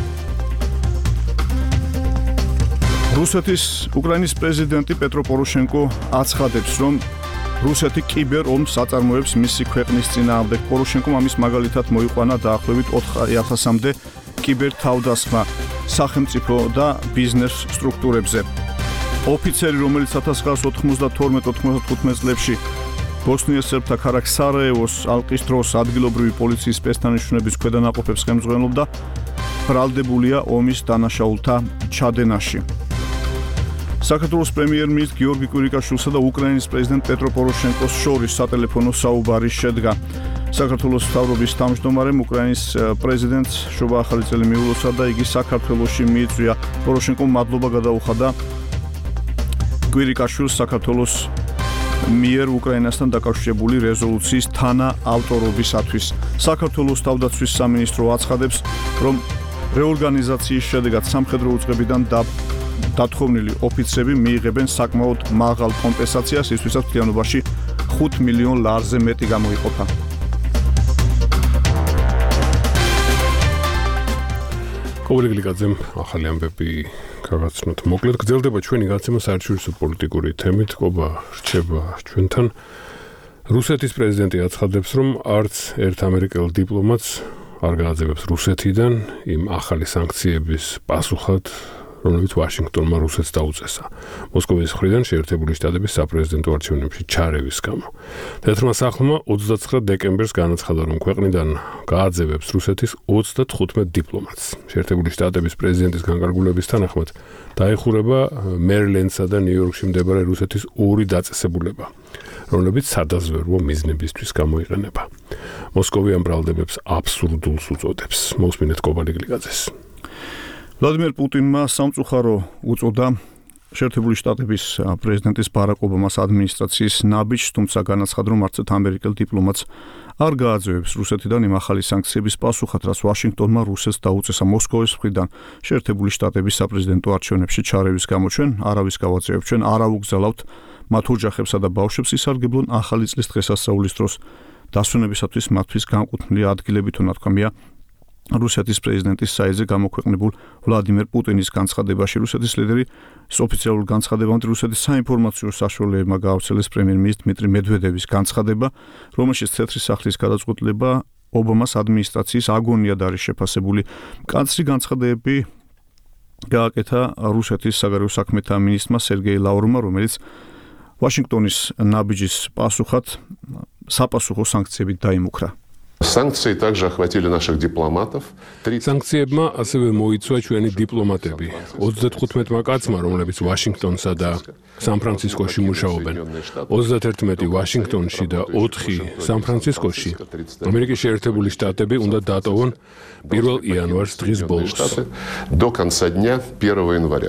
რუსეთის უკრაინის პრეზიდენტი პეტრო პოროშენკო აცხადებს, რომ რუსეთი კიბერ ომს აწარმოებს მისი ქვეყნის წინააღმდეგ. პოროშენკომ ამის მაგალითად მოიყვანა დაახლოებით ოთხ ათასამდე კიბერ თავდასხმა სახელმწიფო და ბიზნეს სტრუქტურებზე. ოფიცერი, რომელიც ათას ცხრაასი ოთხმოცდათორმეტ ოთხმოცდათხუთმეტ წლებში ბოსნიის სერბთა ქალაქ სარაევოს ალყის დროს ადგილობრივი პოლიციის სპეცდანიშნულების ქვედანაყოფებს ხელმძღვანელობდა, ბრალდებულია ომის დანაშაულთა ჩადენაში. საქართველოს პრემიერ-მინისტრ გიორგი კვირიკაშვილსა და უკრაინის პრეზიდენტ პეტრო პოროშენკოს შორის სატელეფონო საუბარი შედგა. საქართველოს მთავრობის თავმჯდომარემ უკრაინის პრეზიდენტს შობა ახალი წელი მიულოცა და იგი საქართველოში მიიწვია. პოროშენკომ მადლობა გადაუხადა კვირიკაშვილს საქართველოს მიერ უკრაინასთან დაკავშირებული რეზოლუციის თანაავტორობისათვის. საქართველოს თავდაცვის სამინისტრო აცხადებს, რომ რეორგანიზაციის შედეგად სამხედრო უწყებიდან და დათხოვნილი ოფიცრები მიიღებენ საკმაოდ მაღალ კომპენსაციას, ისთვისაც მთლიანობაში ხუთ მილიონ ლარზე მეტი გამოიყოფა. კობალი გლიკაძემ ახალი ამბები გაგაცნოთ. მოკლედ გრძელდება ჩვენი გაცემა საერთაშორისო პოლიტიკური თემით. კობა რჩება ჩვენთან. რუსეთის პრეზიდენტი აცხადებს, რომ არც ერთ ამერიკელ დიპლომატს არ გააძევებს რუსეთიდან იმ ახალი სანქციების პასუხად, რომელიც ვაშინგტონმა რუსეთს დაუწესა მოსკოვის მხრიდან შეერთებული შტატების საპრეზიდენტო არჩევნებში ჩარევის გამო. თერთმეტ სახლმა ოცდაცხრა დეკემბერს განაცხადა, რომ ქვეყნიდან გააძევებს რუსეთის ოცდათხუთმეტ დიპლომატს. შეერთებული შტატების პრეზიდენტის განკარგულების თანახმად დაეხურება მერილენდსა და ნიუ-იორკში მდებარე რუსეთის ორი დაწესებულება, რომლებიც სადაზვერვო მიზნებისთვის გამოიყენება. მოსკოვი ამ ბრალდებებს აბსურდულს უწოდებს. მოусმინეთ კობალი გლიკაძეს. ვლადიმერ პუტინმა სამწუხარო უწოდა შეერთებული შტატების პრეზიდენტის ბარაკ ობამას ადმინისტრაციის ნაბიჯს, თუმცა განაცხადა, რომ არც ერთ ამერიკელ დიპლომატს არ გააძევებს რუსეთიდან იმ ახალი სანქციების პასუხად, რაც ვაშინგტონმა რუსეთს დაუწესა მოსკოვის მხრიდან შეერთებული შტატების საპრეზიდენტო არჩევნებში ჩარევის გამო. ჩვენ არავის გავაძევებთ, ჩვენ არ აუგზავნებთ მათ ოჯახებსა და ბავშვებს ისარგებლონ ახალი წლის დღესასწაულის დროს დასვენებისათვის მათთვის განკუთვნილი ადგილები, თუ ნათქვამია რუსეთის პრეზიდენტის საიტზე გამოქვეყნებულ ვლადიმერ პუტინის განცხადებაში. რუსეთის ლიდერი ოფიციალურ განცხადებამდე რუსეთის საინფორმაციო საშუალებებმა გაავრცელეს პრემიერ-მინისტრის დმიტრი მედვედევის განცხადება, რომელშიც თეთრი სახლის გადაწყვეტილება ობამას ადმინისტრაციის აგონიად არის შეფასებული. კანცლერის განცხადებები გააკეთა რუსეთის საგარეო საქმეთა მინისტრმა სერგეი ლავროვმა, რომელიც ვაშინგტონის ნაბიჯის პასუხად საპასუხო სანქციებით დაიმუქრა. Санкции также охватили наших дипломатов. Санкციებმა ასევე მოიცვა ჩვენი დიპლომატები. ოცდათხუთმეტმა კაცმა, რომლებიც ვაშინგტონსა და სან-ფრანცისკოში მუშაობენ. ოცდაათი ვაშინგტონში და ოთხი სან-ფრანცისკოში. ამერიკის შეერთებული შტატები უნდა დატოვონ პირველ იანვარს დღის ბოლოს. До конца дня первого января.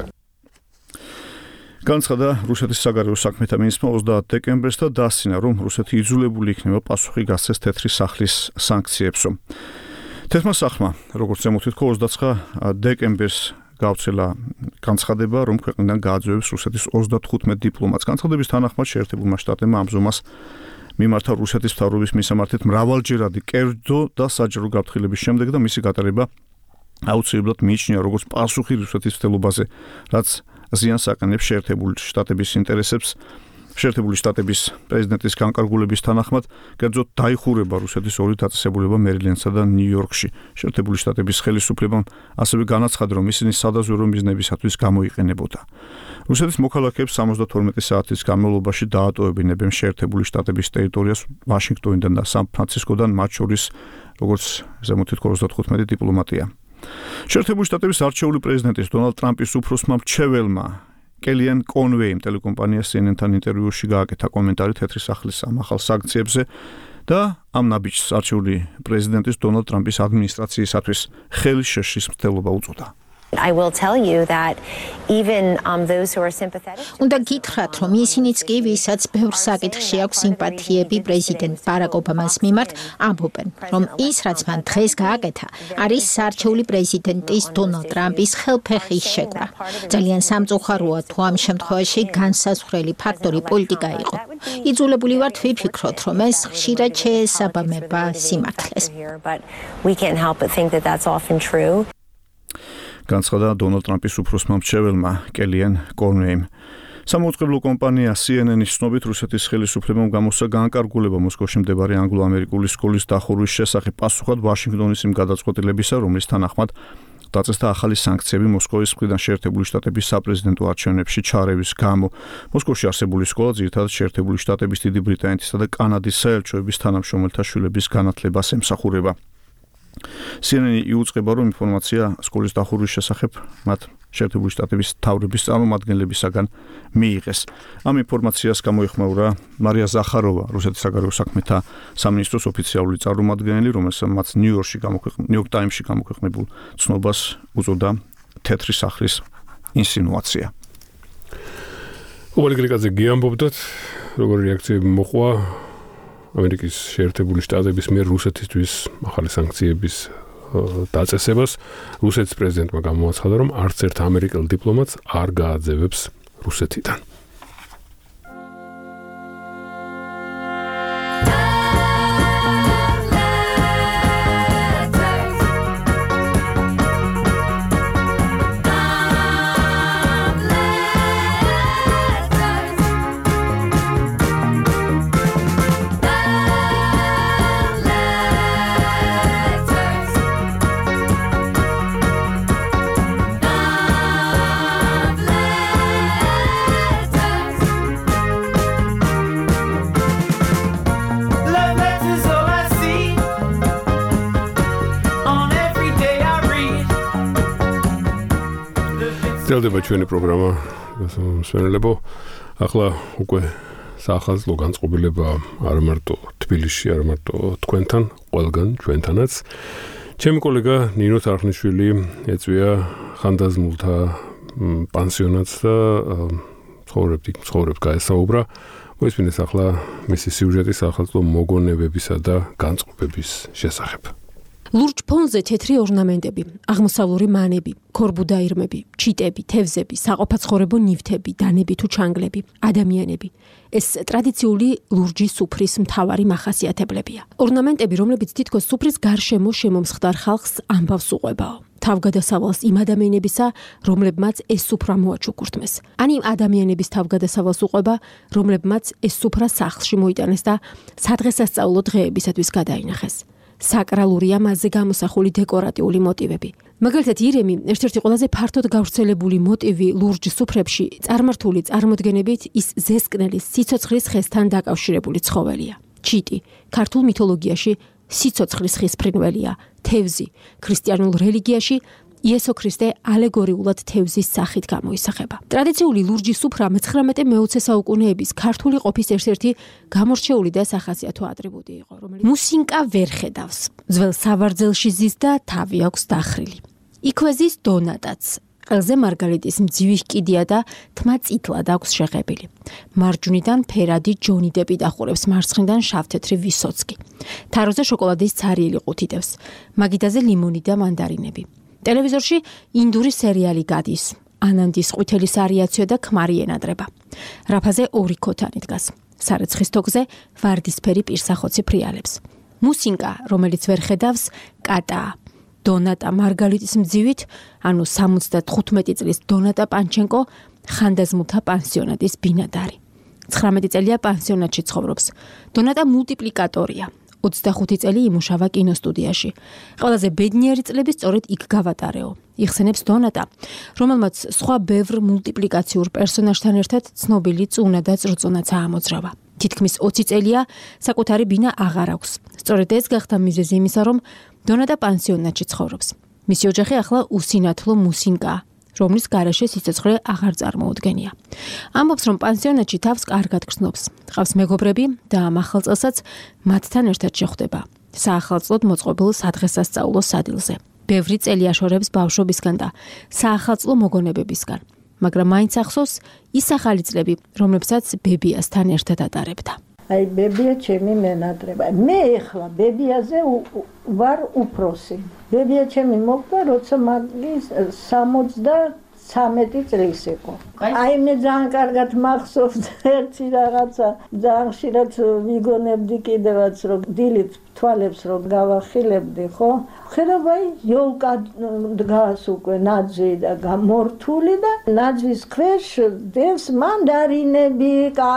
განცხადა რუსეთის საგარეო საქმეთა მინისტრმა ოცდაათი დეკემბერს და დასცინა, რომ რუსეთი იძულებული იქნება პასუხი გასცეს თეთრი სახლის სანქციებსო. თეთრმა სახლმა, როგორც ზემოთითქვა, ოცდაცხრა დეკემბერს გავრცელა განცხადება, რომ ქვეყნიდან გააძევებს რუსეთის ოცდათხუთმეტ დიპლომატს. განცხადების თანახმად შეერთებულმა შტატებმა ამ ზომას მიმართა რუსეთის მთავრობის მისამართით მრავალჯერადი კერძო და საჯარო გაფრთხილების შემდეგ და მისი გატარება აუცილებლად მიიჩნია როგორც პასუხი რუსეთის მცდელობაზე, რაც ზიანს აყენებს შეერთებული შტატების ინტერესებს. შეერთებული შტატების პრეზიდენტის განკარგულების თანახმად კერძოდ დაიხურება რუსეთის ორი დაწესებულება მერილენდსა და ნიუ-იორკში. შეერთებული შტატების ხელისუფლებამ ასევე განაცხადა, რომ ისინი სადაზვერვო მიზნებისათვის გამოიყენებოდა. რუსეთის მოქალაქეებს სამოცდათორმეტი საათის განმავლობაში დაატოვებინებენ შეერთებული შტატების ტერიტორიას ვაშინგტონიდან და სან-ფრანცისკოდან, მათ შორის როგორც ზემოთითქვა ოცდათხუთმეტი დიპლომატია. შეერთებული შტატების არჩეული პრეზიდენტის დონალდ ტრამპის უფროსმა მრჩეველმა კელიან კონვეიმ ტელეკომპანია სი ენ ენ-თან ინტერვიუში გააკეთა კომენტარი თეთრი სახლის ამ ახალ სანქციებზე და ამ ნაბიჯს არჩეული პრეზიდენტის დონალდ ტრამპის ადმინისტრაციისათვის ხელის შეშლის მცდელობა უწოდა. I will tell you that even um, those who are sympathetic უნდა გითხრათ, რომ ისინიც კი, ვისაც ბევრ საკითხში აქვს სიმპათიები პრეზიდენტ ბარაკ ობამას მიმართ, ამბობენ, რომ ის, რაც მან დღეს გააკეთა, არის საარჩეული პრეზიდენტის დონალდ ტრამპის ხელფეხის შეკვრა. ძალიან სამწუხაროა, თუ ამ შემთხვევაში განსაზღვრელი ფაქტორი პოლიტიკა იყო. იძულებული ვართ ვიფიქროთ, რომ ეს ხშირად შეესაბამება სიმართლეს. We can't help but think that that's often true. განცხადა დონალდ ტრამპის უფროსმა მრჩეველმა კელიან კონვეიმ. სამოუწყებლო კომპანია სი ენ ენ-ის ცნობით რუსეთის ხელისუფლებამ გამოსცა განკარგულება მოსკოვში მდებარე ანგლო-ამერიკული სკოლის დახურვის შესახებ პასუხად ვაშინგტონის იმ გადაწყვეტილებისა, რომლის თანახმად დაწესდა ახალი სანქციები მოსკოვის მხრიდან შეერთებული შტატების საპრეზიდენტო არჩევნებში ჩარევის გამო. მოსკოვში არსებული სკოლა ძირითადად შეერთებული შტატების, დიდი ბრიტანეთისა და კანადის საელჩოების თანამშრომელთა შვილების განათლებას ემსახურება. სი ენ ენი იუწყება, რომ ინფორმაცია სკოლის დახურვის შესახებ მათ შეერთებული შტატების მთავრობის წარმომადგენლებისაგან მიიღეს. ამ ინფორმაციას გამოიხმაურა მარია ზახაროვა, რუსეთის საგარეო საქმეთა სამინისტროს ოფიციალური წარმომადგენელი, რომელსაც ნიუ-იორკში გამოქვეყნებულ ნიუ-იორკ ტაიმსში გამოქვეყნებულ ცნობას უწოდა თეთრი სახლის ინსინუაცია. ოლეგრიკაძე გიამბობდათ, როგორი რეაქციები მოყვა ამერიკის შეერთებული შტატების მიერ რუსეთისთვის ახალი სანქციების დაწესებას. რუსეთის პრეზიდენტმა გამოაცხადა, რომ არც ერთ ამერიკელ დიპლომატს არ გააძევებს რუსეთიდან. Ძალდება ჩვენი პროგრამა, მსმენელებო. ახლა უკვე საახალწლო განწყობილება არ მარტო თბილისში, არ მარტო თქვენთან, ყველგან ჩვენთანაც. ჩემი კოლეგა ნინო თარხნიშვილი ეწვია ხანდაზმულთა პანსიონატს და ცხოვრებთ იქ, ცხოვრებთ გაესაუბრა. მოისმინეს ახლა მისი სიუჟეტი საახალწლო მოგონებებისა და განწყობების შესახებ. ლურჯ ფონზე თეთრი ორნამენტები, აღმოსავლური მანები, ქორბუდაირმები, ჩიტები, თევზები, საყოფაცხოვრებო ნივთები, დანები თუ ჩანგლები, ადამიანები. ეს ტრადიციული ლურჯის სუფრის მთავარი მახასიათებლებია. ორნამენტები, რომლებიც თითქოს სუფრის გარშემო შემომსხდარ ხალხს ამბავს უყვებაო. თავგადასავალს იმ ადამიანებისა, რომლებმაც ეს სუფრა მოაჩუქურთმეს. ან იმ ადამიანების თავგადასავალს უყვება, რომლებმაც ეს სუფრა სახლში მოიტანეს და სადღესასწაულო დღეებისათვის გადაინახეს. საკრალურია მასზე გამოსახული დეკორატიული მოტივები. მაგალითად, ირემი, ერთ-ერთი ყველაზე ფართოდ გავრცელებული მოტივი ლურჯ სუფრებში, წარმართული წარმოდგენებით ის ზესკნელის სიცოცხლის ხესთან დაკავშირებული ცხოველია. ჩიტი, ქართულ მითოლოგიაში სიცოცხლის ხის ფრინველია, თევზი, ქრისტიანულ რელიგიაში იესო ქრისტე ალეგორიულად თევზის სახით გამოისახება. ტრადიციული ლურჯი სუფრა მეცხრამეტე-მეოცე საუკუნეების ქართული ყოფის ერთ-ერთი გამორჩეული და სახასიათო ატრიბუტი იყო, რომელიც მუსინკა ვერ ხედავს. ძველ სავარძელში ზის და თავი აქვს დახრილი. იქვე ზის დონატაც. ყელზე მარგალიტის მძივი კიდია და თმა წითლად აქვს შეღებილი. მარჯვნიდან ფერადი ჯონი დეპი დახურებს, მარცხნიდან შავთეთრი ვისოცკი. თაროზე შოკოლადის ცარიელი ყუთიდებს. მაგიდაზე ლიმონი და მანდარინები. ტელევიზორში ინდური სერიალი გადის. ანანდის ყვითელი სარიაციო და ქმარი ენადრება. რაფაზე ორი ქოთანი დგას. სარეცხის თოკზე ვარდისფერი პირსახოცი ფრიალებს. მუსინკა, რომელიც ვერ ხედავს, კატაა. დონატა მარგალიტის მძივით, ანუ სამოცდათხუთმეტი წლის დონატა პანჩენკო, ხანდაზმულთა პანსიონატის ბინადარი. ცხრამეტი წელია პანსიონატში ცხოვრობს. დონატა მულტიპლიკატორია. ოცდახუთი წელი იმუშავა კინოსტუდიაში. ყველაზე ბედნიერი წლები სწორედ იქ გავატარეო. იხსენებს დონატა, რომელმაც სხვა ბევრ მულტიპლიკაციურ პერსონაჟთან ერთად ცნობილი წუნა და წრწუნაც აამოძრავა. თითქმის ოცი წელია საკუთარი ბინა აღარ აქვს. სწორედ ეს გახდა მიზეზი იმისა, რომ დონატა პანსიონატში ცხოვრობს. მისი ოჯახი ახლა უსინათლო მუსინკაა, რომლის გარეშე სიცოცხლე აღარ წარმოუდგენია. ამბობს, რომ პანსიონატში თავს კარგად გრძნობს. ყავს მეგობრები და ამ ახალწელსაც მათთან ერთად შეხვდება. საახალწლოდ მოწყობილ სადღესასწაულო სადილზე. ბევრი წელი აშორებს ბავშვობისგან და საახალწლო მოგონებებისგან. მაგრამ მაინც ახსოვს ის ახალი წლები, რომლებსაც ბებიასთან ერთად ატარებდა. აი ბებია ჩემი მენატრება. მე ეხლა ბებიაზე ვარ უფროსი. ბებია ჩემი მოკვდა, როცა მაგის სამოცდათვრამეტი წლის იყო. აი მე ძალიან კარგად მახსოვს ერთი რაღაცა, ძალიან ხშირად ვიგონებდი კიდევაც, რომ დილით თვალებს რომ გავახილებდი, ხო? ხედავ აი იოლკა დგას უკვე ნაძვი და გამორთული და ნაძვის ქვეშ დევს მანდარინები,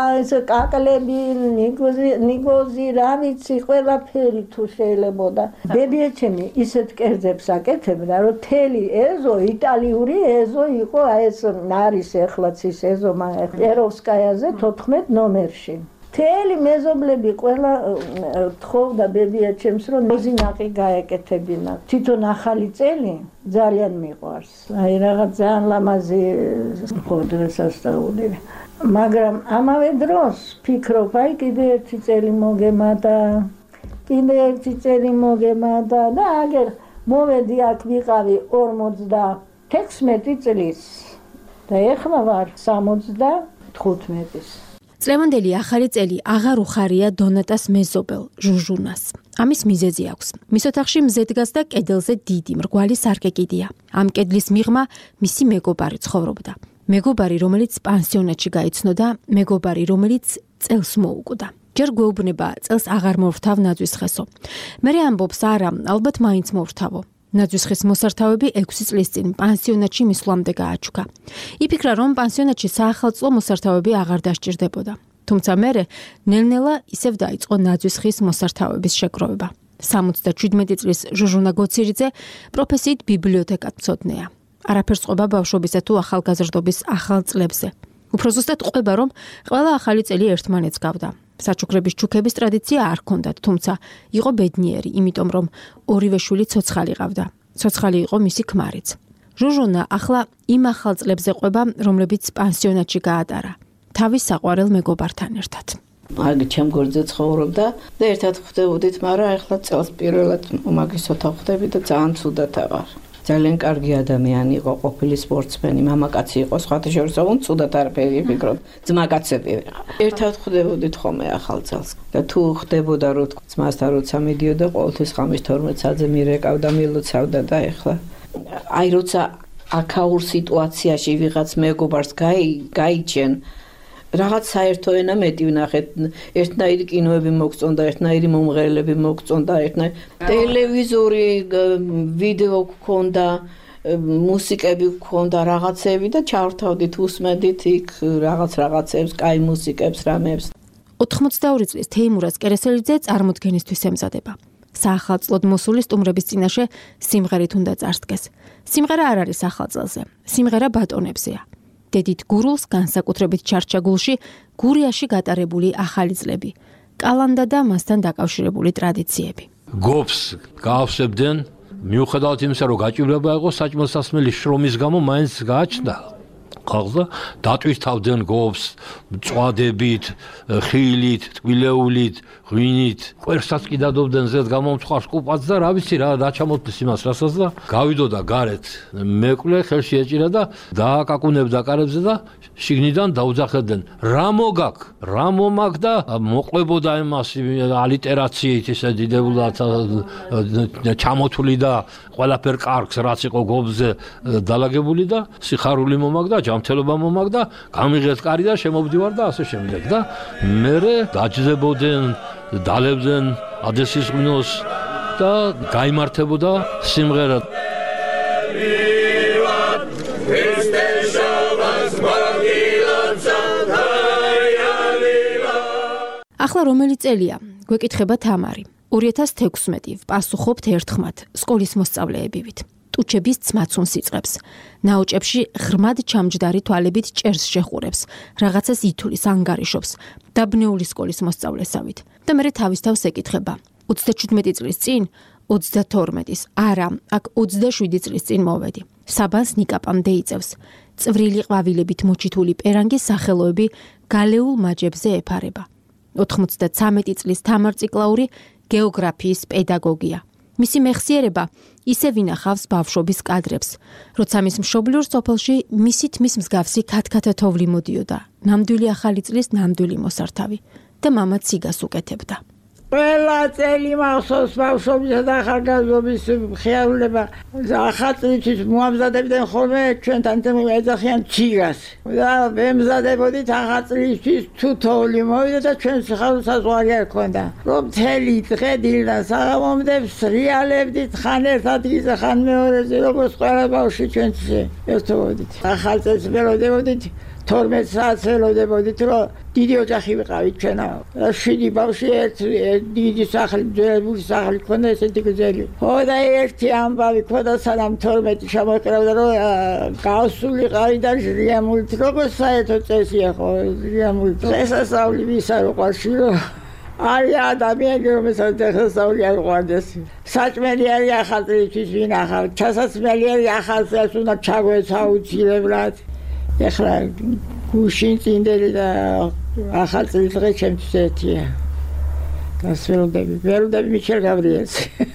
კაკლები, ნიგოზი, ნიგოზი, რა ვიცი, ყველაფერი თუ შეიძლებოდა. ბებია ჩემი ისეთ კერძებს აკეთებდა, რომ თელი ეზო, იტალიური ეზო იყო, აი ეს არის ეხლაც ის ეზო პეროვსკაიაზე თოთხმეტ ნომერში. თელი მეზობლები ყველა თხოვდა ბებია ჩემს, რომ მოზინაყი გაეკეთებინა. თვითონ ახალი წელი ძალიან მიყვარს. აი რაღაც ძალიან ლამაზი ხო დღესასწაული. მაგრამ ამავე დროს ფიქრობ, აი კიდე ერთი წელი მოგემატა, კიდე ერთი წელი მოგემატა და აგერ მოვედი აქ ვიყავი ორმოცდათექვსმეტი წლის და ეხლა ვარ სამოცდათხუთმეტის. წლევანდელი ახალი წელი აღარ უხარია დონატას მეზობელ ჟუჟუნას. ამის მიზეზი აქვს. მის ოთახში მზე დგას და კედელზე დიდი მრგვალი სარკე-კიდია. ამ კედლის მიღმა მისი მეგობარი ცხოვრობდა. მეგობარი, რომელიც პანსიონატში გაიცნოდა, მეგობარი, რომელიც წელს მოუკვდა. ჯერ გვეუბნება, წელს აღარ მოვრთავ ნაძვის ხესო. მერე ამბობს, არა, ალბათ მაინც მოვრთავო. ნაძვის ხის მოსართავები ექვსი წლის წინ პანსიონატში მისვლამდე გააჩუქა. იფიქრა, რომ პანსიონატში საახალწლო მოსართავები აღარ დასჭირდებოდა. თუმცა მერე ნელ-ნელა ისევ დაიწყო ნაძვის ხის მოსართავების შეგროვება. სამოცდაშვიდმეტი წლის ჟუჟუნა გოცირიძე პროფესიით ბიბლიოთეკათმცოდნეა. არაფერს ყვება ბავშვობისა თუ ახალგაზრდობის ახალ წლებზე. უფრო ზუსტად ყვება, რომ ყველა ახალი წელი ერთმანეთს გავდა. საჩუქრების ჩუქების ტრადიცია არ ჰქონდათ, თუმცა იყო ბედნიერი, იმიტომ რომ ორივე შვილი ცოცხალი ყავდა. ცოცხალი იყო მისი ქმარიც. ჟუჟუნა ახლა იმ ახალ წლებზე ყვება, რომლებიც პანსიონატში გაატარა, თავის საყვარელ მეგობართან ერთად. აგი ჩემ გორზე ცხოვრობდა და ერთად ხვდებოდით, მაგრამ ახლა წელს პირველად მაგის ოთახ ხვდები და ძალიან ცუდად აღარ. ძალიან კარგი ადამიანი იყო, ყოფილი სპორტსმენი, მამაკაცი იყო, სხვათა შორის უცუდად არაფერი ვფიქრობ, ძმაკაცები ვიყავ. ერთად ხვდებოდით ხოლმე ახალ წელს და თუ ხდებოდა რომ ძმასთან როცა მიდიოდა, ყოველთვის ღამის თორმეტ საათზე მირეკავდა, მილოცავდა და ეხლა აი როცა აქაურ სიტუაციაში ვიღაც მეგობარს გაიჩენ რაღაც საერთო ენა მეტი ვნახეთ, ერთნაირი კინოები მოგწონდა, ერთნაირი მომღერლები მოგწონდა, ერთნაირი ტელევიზორი, ვიდეო გქონდა, მუსიკები გქონდა, რაღაცები და ჩავრთავდით, უსმედით იქ რაღაც რაღაცებს, კაი მუსიკებს, რამებს. ოთხმოცდაორი წლის თეიმურაზ კერესელიძე წარმოდგენისთვის ემზადება. საახალწლოდ მოსული სტუმრების წინაშე სიმღერით უნდა წარსდგეს. სიმღერა არ არის ახალწელზე, სიმღერა ბატონებზეა. დედით გურულს განსაკუთრებით ჩარჩა გულში გურიაში გატარებული ახალი წლები, კალანდა და მასთან დაკავშირებული ტრადიციები. გოფს გაავსებდნენ, მიუხედავად იმისა, რომ გაჭირვება იყო საჭმელსასმელი შრომის გამო მაინც გააჩნდა. ხალხს დატვირთავდნენ გოფს მწვადებით, ხილით, ტკბილეულით, ღვინით. კვერსაც კი დადობდნენ ზედ გამომცხარ სკუპაც და რა ვიცი რა დაჩამოთლის იმას რასაც და გავიდოდა გარეთ მეკვლე ხელში ეჭირა და დააკაკუნებდა კარებზე და შიგნიდან დაუძახებდნენ რა მოგაკ, რა მომაკ და მოყვებოდა იმას ალიტერაციით ისე დიდებულად ჩამოთვლი და ყველაფერ კარგს რაც იყო გოფზე დალაგებული და სიხარული მომაკ და ჯამთელობა მომაკ და გამიღეთ კარი და შემოვდივარ და ასე შემდეგ და მერე დაჯდებოდნენ დალებდნენ ადესის ღვინოს და გაიმართებოდა სიმღერა. ახლა რომელი წელია? გვეკითხება თამარი. ორი ათას თექვსმეტი ვპასუხობთ ერთხმად სკოლის მოსწავლეებივით. ტუჩების ცმაცუნს იწყებს. ნაოჭებში ღრმად ჩამჯდარი თვალებით ჭერს შეხურებს, რაღაცას ითulis, ანგარიშობს, დაბნეული სკოლის მოსწავლესავით. და მერე თავის თავს ეკითხება. ოცდაჩვიდმეტი წლის წინ, ოცდათორმეტის, არა, აქ ოცდაშვიდი წლის წინ მოვედი. საბანს ნიკაპამდე იწევს. წვრილი ყვავილებით მოჩითული პერანგის სახელოები გალეულ მაჯებზე ეფარება. ოთხმოცდაცამეტი წლის თამარ ციკლაური გეოგრაფიის პედაგოგია. მისი მეხსიერება ისე ვინახავს ბავშვობის კადრებს, როცა მის მშობლიურ სოფელში მისი თმის მსგავსი ქათქათათოვლი მოდიოდა, ნამდვილი ახალი წლის ნამდვილი მოსართავი და მამა ციგას უკეთებდა. ყველა წელი მახსოვს ბავშვობისა და ახალგაზრდობის ხიარულება. ახალწლისთვის მოამზადებდნენ ხოლმე ჩვენთან ეძახიან ციგას. და ვემზადებოდით ახალწლისთვის თუ თოვლი მოვიდა და ჩვენ სიხარულ საზღვარი არ ქონდა. რომ მთელი დღე დილიდან საღამომდე ვსრიალებდით ხან ერთ ადგილზე, ხან მეორეზე, როგორც ყველა ბავშვი ჩვენც ერთობოდით. ახალწელს ველოდებოდით თორმეტ საათს ველოდებოდით, რომ დიდი ოჯახი ვიყავით ჩვენა. და შვიდი ბავშვი ერთ დიდი სახლი, ძველი სახლი ქონდა ესეთი გრძელი. ხო და ერთი ამბავი ქონდა სანამ თორმეტი შემოყრებდა, რომ გავსულიყავი და ჟრიამულით, როგორც საერთო წესია ხო, ჟრიამულით. დღესასწაული ვის არ უყვარს, რომ არის ადამიანი, რომელსაც დღესასწაული არ უყვარდეს. საჭმელი არის ახალწლისთვის ვინახავ, ჩასასმელი არის ახალწელს უნდა ჩაგვეცა აუცილებლად. ეხლა გუშინ წინდელი და ახალწლის დღე ჩემთვის ერთია. გას ველოდები, ველოდები მიშელ გაბრიელს.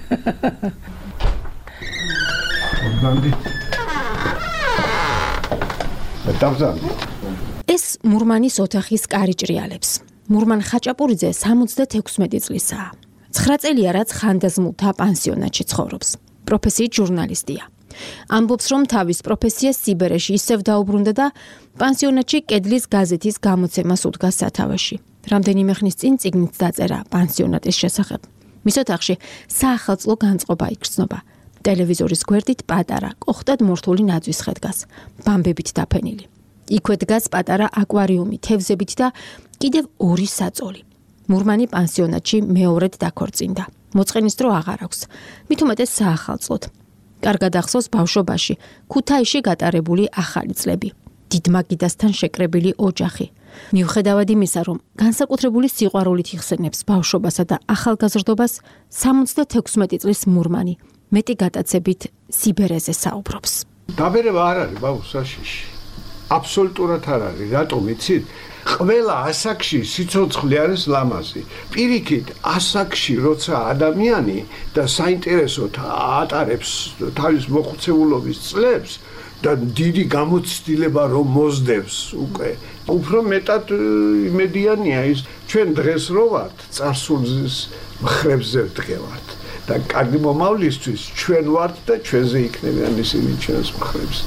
ეს მურმანის ოთახის კარი ჭრიალებს. მურმან ხაჭაპურიძე სამოცდათექვსმეტი წლისაა. ცხრა წელია რაც ხანდაზმულთა პანსიონატში ცხოვრობს. პროფესიით ჟურნალისტია. ამბობს, რომ თავის პროფესიას სიბერეში ისევ დაუბრუნდა და პანსიონატში კედლის გაზეთის გამოცემას უდგა სათავეში. რამდენიმე ხნის წინ წიგნით დაწერა პანსიონატის შესახებ. მის ოთახში საახალწლო განწყობა იგრძნობა. ტელევიზორის გვერდით პატარა, კოხტად მორთული ნაძვის ხე დგას, ბამბებით დაფენილი. იქვე დგას პატარა აკვარიუმი თევზებით და კიდევ ორი საწოლი. მურმანი პანსიონატში მეორედ დაქორწინდა. მოწყენის დრო აღარ აქვს. მით უმეტეს საახალწლოდ. კარგად ახსოვს ბავშვობაში ქუთაისში გატარებული ახალი წლები. დიდმაგიდასთან შეკრებილი ოჯახი. მიუხედავად იმისა, რომ განსაკუთრებული სიყვარულით იხსენებს ბავშვობასა და ახალგაზრდობას, სამოცდათექვსმეტი წლის მურმანი მეტი გატაცებით სიბერეზე საუბრობს. დაბერება არ არის ბავშვ საშიში. აბსოლუტურად არ არის. რატომ იცით? ყველა ასაკში სიცოცხლე არის ლამაზი. პირიქით, ასაკში როცა ადამიანი და საინტერესოდ ატარებს თავის მოხუცებულობის წლებს და დიდი გამოცდილება რომ მოსდევს უკვე, უფრო მეტად იმედიანია ის, ჩვენ დღეს რო ვართ, წარსულის მხრებზე ვდგევართ და კარგი მომავლისთვის ჩვენ ვართ და ჩვენზე იქნებიან ისინი ჩვენს მხრებზე.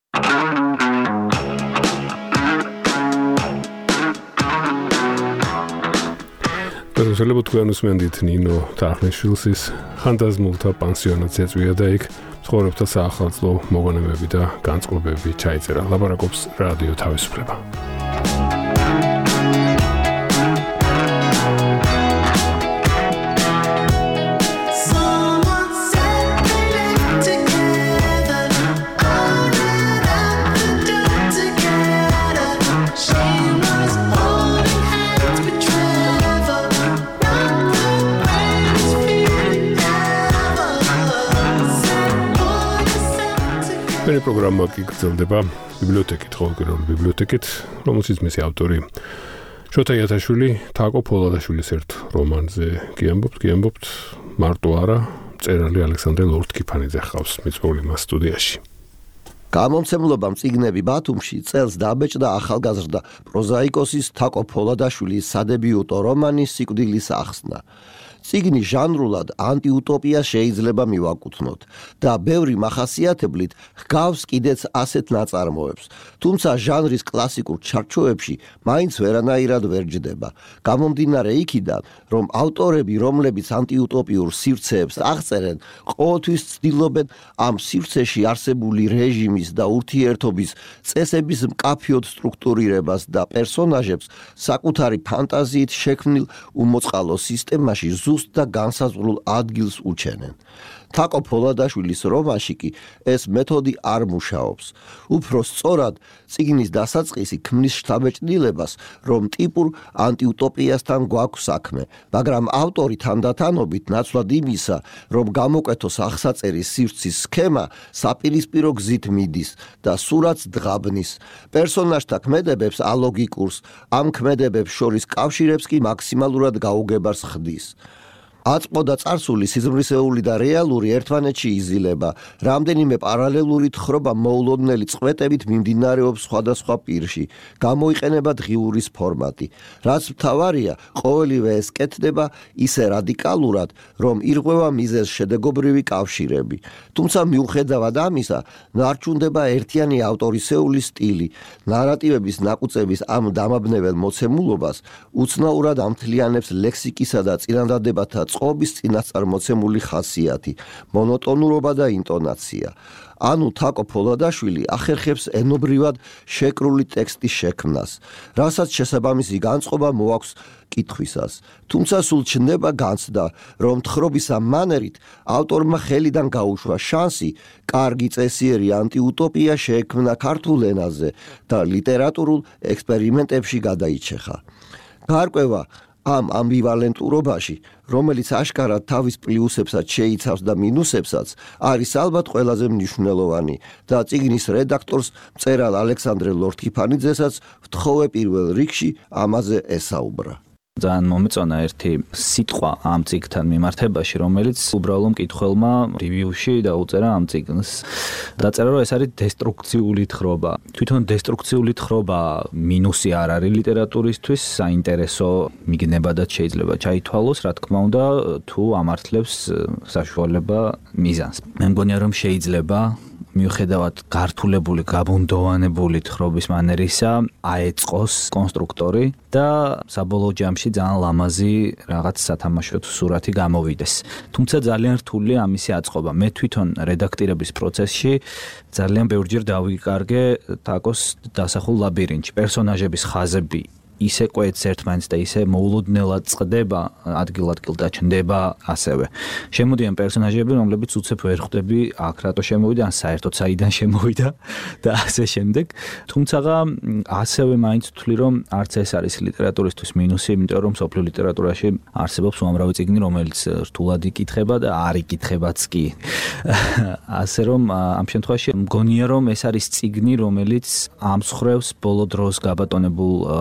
შეიძლება თქვენ უსმენდით ნინო თახნიშვილის ხანდაზმულთა პანსიონატს ეწვია და იქ ცხოვრებთა საახალწლო მოგონებები და განწყობები ჩაიწერა. ლაპარაკობს რადიო თავისუფლება. მერე პროგრამა კი გრძელდება ბიბლიოთეკით, ყოველკვირეული ბიბლიოთეკით, რომელშიც მისი ავტორი შოთა იათაშვილი, თაკო ფოლადაშვილის ერთ რომანზე გიამბობთ, გიამბობთ მარტო არა, მწერალი ალექსანდრე ლორთქიფანიძე ხავს მიწვეული მას სტუდიაში. გამომცემლობამ წიგნები ბათუმში წელს დაბეჭდა ახალგაზრდა პროზაიკოსის თაკო ფოლადაშვილის სადებიუტო რომანი სიკვდილის ახსნა. წიგნი ჟანრულად ანტიუტოპიას შეიძლება მივაკუთვნოთ და ბევრი მახასიათებლით ჰგავს კიდეც ასეთ ნაწარმოებს, თუმცა ჟანრის კლასიკურ ჩარჩოებში მაინც ვერანაირად ვერ ჯდება. გამომდინარე იქიდან, რომ ავტორები, რომლებიც ანტიუტოპიურ სივრცეებს აღწერენ, ყოველთვის ცდილობენ ამ სივრცეში არსებული რეჟიმის და ურთიერთობის წესების მკაფიოდ სტრუქტურირებას და პერსონაჟებს საკუთარი ფანტაზიით შექმნილ უმოწყალო სისტემაში და განსაზღვრულ ადგილს უჩენენ. თაკო ფოლადაშვილის რომანში კი ეს მეთოდი არ მუშაობს. უფრო სწორად, წიგნის დასაწყისი ქმნის შთაბეჭდილებას, რომ ტიპურ ანტიუტოპიასთან გვაქვს საქმე, მაგრამ ავტორი თანდათანობით ნაცვლად იმისა, რომ გამოკეთოს აღსაწერის სივრცის სქემა, საპირისპირო გზით მიდის და სურათს დღაბნის. პერსონაჟთა ქმედებებს ალოგიკურს, ამ ქმედებებს შორის კავშირებს კი მაქსიმალურად გაუგებარს ხდის. აწმყო და წარსული, სიზმრისეული და რეალური ერთმანეთში იზილება. რამდენიმე პარალელური თხრობა მოულოდნელი წყვეტებით მიმდინარეობს სხვადასხვა პირში. გამოიყენება დღიურის ფორმატი. რაც მთავარია, ყოველივე ეს კეთდება ისე რადიკალურად, რომ ირღვევა მიზეზ შედეგობრივი კავშირები. თუმცა მიუხედავად ამისა, ნარჩუნდება ერთიანი ავტორისეული სტილი. ნარატივების ნაკუწების ამ დამაბნეველ მოცემულობას უცნაურად ამთლიანებს ლექსიკისა და წინადადებათა წყობის წინასწარმოცემული ხასიათი, მონოტონურობა და ინტონაცია. ანუ თაკო ფოლადაშვილი ახერხებს ენობრივად შეკრული ტექსტის შექმნას, რასაც შესაბამისი განწყობა მოაქვს კითხვისას. თუმცა სულ ჩნდება განცდა, რომ თხრობის ამ მანერით ავტორმა ხელიდან გაუშვა შანსი კარგი წესიერი ანტიუტოპია შეექმნა ქართულ ენაზე და ლიტერატურულ ექსპერიმენტებში გადაიჩეხა. გარკვევა ამ ამბივალენტურობაში, რომელიც აშკარად თავის პლუსებსაც შეიცავს და მინუსებსაც, არის ალბათ ყველაზე მნიშვნელოვანი და წიგნის რედაქტორს მწერალ ალექსანდრე ლორთქიფანიძესაც ვთხოვე პირველ რიგში ამაზე ესაუბრა. ძალიან მომეწონა ერთი სიტყვა ამ წიგნთან მიმართებაში, რომელიც უბრალო მკითხველმა რივიუში დაუწერა ამ წიგნს. დაწერა, რომ ეს არის დესტრუქციული თხრობა. თვითონ დესტრუქციული თხრობა მინუსი არ არის ლიტერატურისთვის, საინტერესო მიგნებადაც შეიძლება ჩაითვალოს, რა თქმა უნდა, თუ ამართლებს საშუალება მიზანს. მე მგონია, რომ შეიძლება მიუხედავად გართულებული, გაბუნდოვანებული თხრობის მანერისა, აეწყოს კონსტრუქტორი და საბოლოო ჯამში ძალიან ლამაზი რაღაც სათამაშო სურათი გამოვიდეს. თუმცა ძალიან რთულია ამისი აწყობა. მე თვითონ რედაქტირების პროცესში ძალიან ბევრჯერ დავიკარგე თაკოს დასახულ ლაბირინთში. პერსონაჟების ხაზები ისე კვეთს ერთმანეთს და ისე მოულოდნელად წყდება, ადგილ-ადგილ დაჩნდება ასევე. შემოდიან პერსონაჟები, რომლებიც უცებ ვერ ხვდები აქ რატო შემოვიდა, ან საერთოდ საიდან შემოვიდა და ასე შემდეგ. თუმცა ასევე მაინც ვთვლი, რომ არც ეს არის ლიტერატურისთვის მინუსი, იმიტომ რომ სოფლიო ლიტერატურაში არსებობს უამრავი წიგნი, რომელიც რთულად იკითხება და არ იკითხებაც კი. ასე რომ ამ შემთხვევაში მგონია, რომ ეს არის წიგნი, რომელიც ამსხრევს ბოლო დროს გაბატონებულ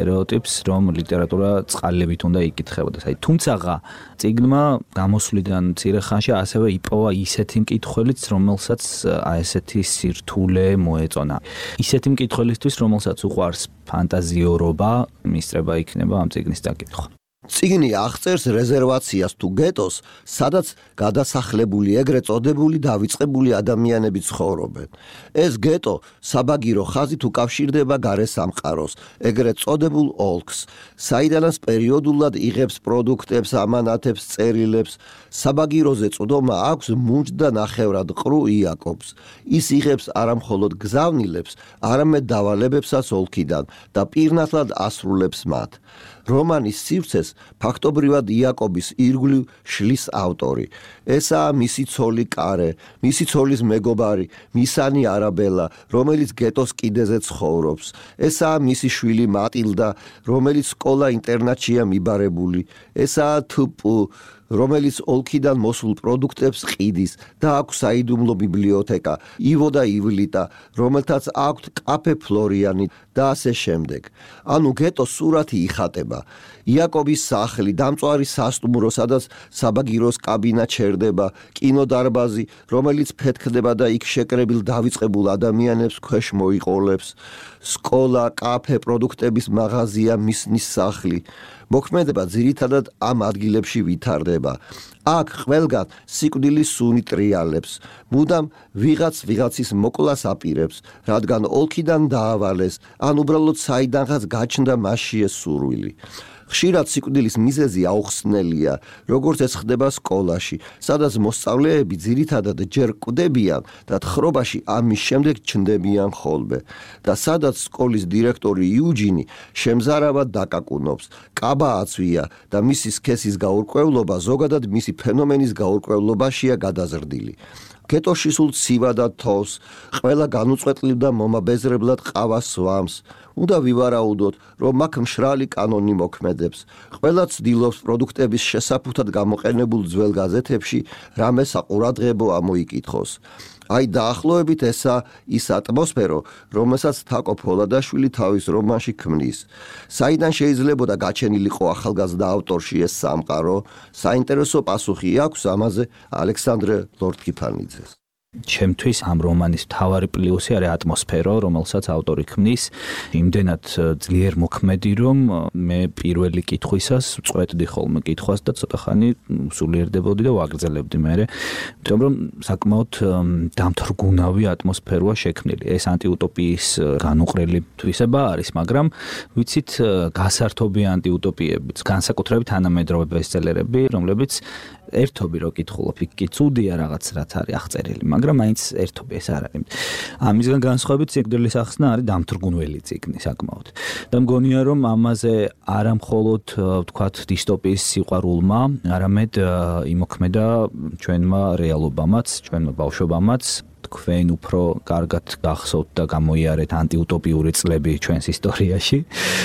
სტერეოტიპს, რომ ლიტერატურა წყალებით უნდა იკითხებოდეს. აი, თუმცაღა წიგნმა გამოსვლიდან მცირე ხანში ასევე იპოვა ისეთი მკითხველიც, რომელსაც აი ესეთი სირთულე მოეწონა. ისეთი მკითხველისთვის, რომელსაც უყვარს ფანტაზიორობა, მისწრება იქნება ამ წიგნის დაკითხვა. წიგნი აღწერს რეზერვაციას თუ გეტოს, სადაც გადასახლებული ეგრეთ წოდებული დავიწყებული ადამიანები ცხოვრობენ. ეს გეტო საბაგირო ხაზით უკავშირდება გარე სამყაროს, ეგრეთ წოდებულ ოლქს, საიდანაც პერიოდულად იღებს პროდუქტებს, ამანათებს, წერილებს. საბაგიროზე წვდომა აქვს მუნჯ და ნახევრად ყრუ იაკობს. ის იღებს არა მხოლოდ გზავნილებს, არამედ დავალებებსაც ოლქიდან და პირნათლად ასრულებს მათ. რომანის სივრცეს ფაქტობრივად იაკობის ირგვლივ შლის ავტორი. ესაა მისი ცოლი კარე, მისი ცოლის მეგობარი, მისანი არაბელა, რომელიც გეტოს კიდეზე ცხოვრობს. ესაა მისი შვილი მატილდა, რომელიც სკოლა-ინტერნატშია მიბარებული. ესაა თპ, რომელიც ოლქიდან მოსულ პროდუქტებს ყიდის და აქვს საიდუმლო ბიბლიოთეკა, ივო და ივლიტა, რომელთაც აქვთ კაფე ფლორიანი და ასე შემდეგ. ანუ გეტოს სურათი იხატება. იაკობის სახლი, დამწვარი სასტუმრო, სადაც საბაგიროს კაბინა ჩერდება, კინოდარბაზი, რომელიც ფეთქდება და იქ შეკრებილ დავიწყებულ ადამიანებს ქვეშ მოიყოლებს, სკოლა, კაფე, პროდუქტების მაღაზია, მისნის სახლი. მოქმედება ძირითადად ამ ადგილებში ვითარდება. აქ ყველგან სიკვდილის სუნი ტრიალებს, მუდამ ვიღაც ვიღაცის მოკვლას აპირებს, რადგან ოლქიდან დაავალეს, ან უბრალოდ საიდანღაც გაჩნდა მასში ეს სურვილი. ხშირად სიკვდილის მიზეზი აუხსნელია, როგორც ეს ხდება სკოლაში, სადაც მოსწავლეები ძირითადად ჯერ კვდებიან და თხრობაში ამის შემდეგ ჩნდებიან ხოლმე და სადაც სკოლის დირექტორი იუჯინი შემზარავად დაკაკუნობს, კაბა აწვია და მისი სქესის გაურკვევლობა ზოგადად მისი ფენომენის გაურკვევლობაშია გადაზრდილი. გეტოში სულ ცივა და თოვს, ყველა განუწყვეტლივ და მომაბეზრებლად ყავას სვამს. უნდა ვივარაუდოთ, რომ აქ მშრალი კანონი მოქმედებს. ყველა ცდილობს პროდუქტების შესაფუთად გამოყენებულ ძველ გაზეთებში რამე საყურადღებო ამოიკითხოს. აი დაახლოებით ესა ის ატმოსფერო, რომელსაც თაკო ფოლადაშვილი თავის რომანში ქმნის. საიდან შეიძლებოდა გაჩენილიყო ახალგაზრდა ავტორში ეს სამყარო? საინტერესო პასუხი აქვს ამაზე ალექსანდრე ლორდ-კიფანიძეს. ჩემთვის ამ რომანის მთავარი პლუსი არის ატმოსფერო, რომელსაც ავტორი ქმნის, იმდენად ძლიერ მოქმედი, რომ მე პირველი კითხვისას წვეტდი ხოლმე კითხვას და ცოტა ხანი სულიერდებოდი და ვაგრძელებდი მერე, იმიტომ რომ საკმაოდ დამთრგუნავი ატმოსფეროა შექმნილი. ეს ანტიუტოპიის განუყრელი თვისება არის, მაგრამ ვიცით, გასართობი ანტიუტოპიებიც, განსაკუთრებით თანამედროვე ბესტსელერები, რომლებიც ერთობი რო კითხულობ, იქ კი ცუდია რაღაც რაც არის აღწერილი, მაგრამ მაინც ერთობი ეს არ არის. ამისგან განსხვავებით სიკვდილის ახსნა არის დამთრგუნველი წიგნი საკმაოდ. და მგონია რომ ამაზე არა მხოლოდ ვთქვათ დისტოპიის სიყვარულმა, არამედ იმოქმედა ჩვენმა რეალობამაც, ჩვენმა ბავშვობამაც. თქვენ უფრო კარგად გახსოვთ და გამოიარეთ ანტიუტოპიური წლები ჩვენს ისტორიაში,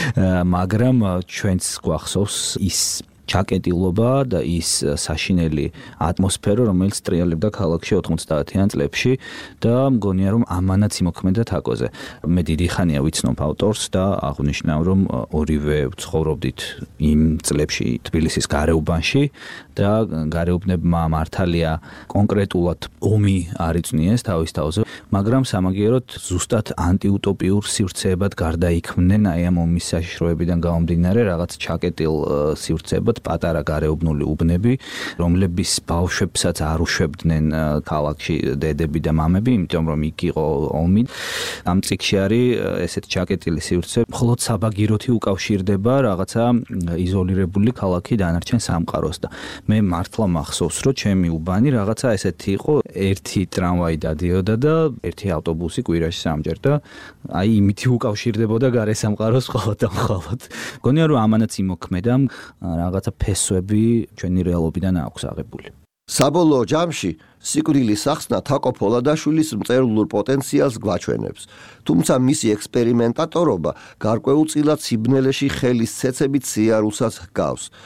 მაგრამ ჩვენს გვახსოვს ის ჩაკეტილობა და ის საშინელი ატმოსფერო, რომელიც ტრიალებდა ქალაქში ოთხმოცდაათიან წლებში და მგონია რომ ამანაც იმოქმედა თაკოზე. მე დიდი ხანია ვიცნობ ავტორს და აღნიშნავ რომ ორივე ვცხოვრობდით იმ წლებში თბილისის გარეუბანში და გარეუბნებმა მართალია კონკრეტულად ომი არ იწვნიეს თავის თავზე, მაგრამ სამაგიეროდ ზუსტად ანტიუტოპიურ სივრცეებად გარდაიქმნენ აი ამ ომის საშიშროებიდან გამომდინარე რაღაც ჩაკეტილ სივრცეებად პატარა გარეუბნული უბნები, რომლების ბავშვებსაც არ უშვებდნენ ქალაქში დედები და მამები, იმიტომ რომ იქ იყო ომი. ამ წიგნში არის ესეთ ჩაკეტილი სივრცე, მხოლოდ საბაგიროთი უკავშირდება რაღაცა იზოლირებული ქალაქი დანარჩენ სამყაროს და მე მართლა მახსოვს, რომ ჩემი უბანი რაღაცა ესეთი იყო, ერთი ტრამვაი დადიოდა და ერთი ავტობუსი კვირაში სამჯერ და აი იმითი უკავშირდებოდა გარე სამყაროს მხოლოდ და მხოლოდ. მგონია რომ ამანაც იმოქმედა რაღაცა ფესვები ჩვენი რეალობიდან აქვს აღებული. საბოლოო ჯამში სიკვდილის ახსნა თაკო ფოლადაშვილის მწერლურ პოტენციალს გვაჩვენებს, თუმცა მისი ექსპერიმენტატორობა გარკვეულწილად სიბნელეში ხელის ცეცებით სიარულსაც ჰგავს.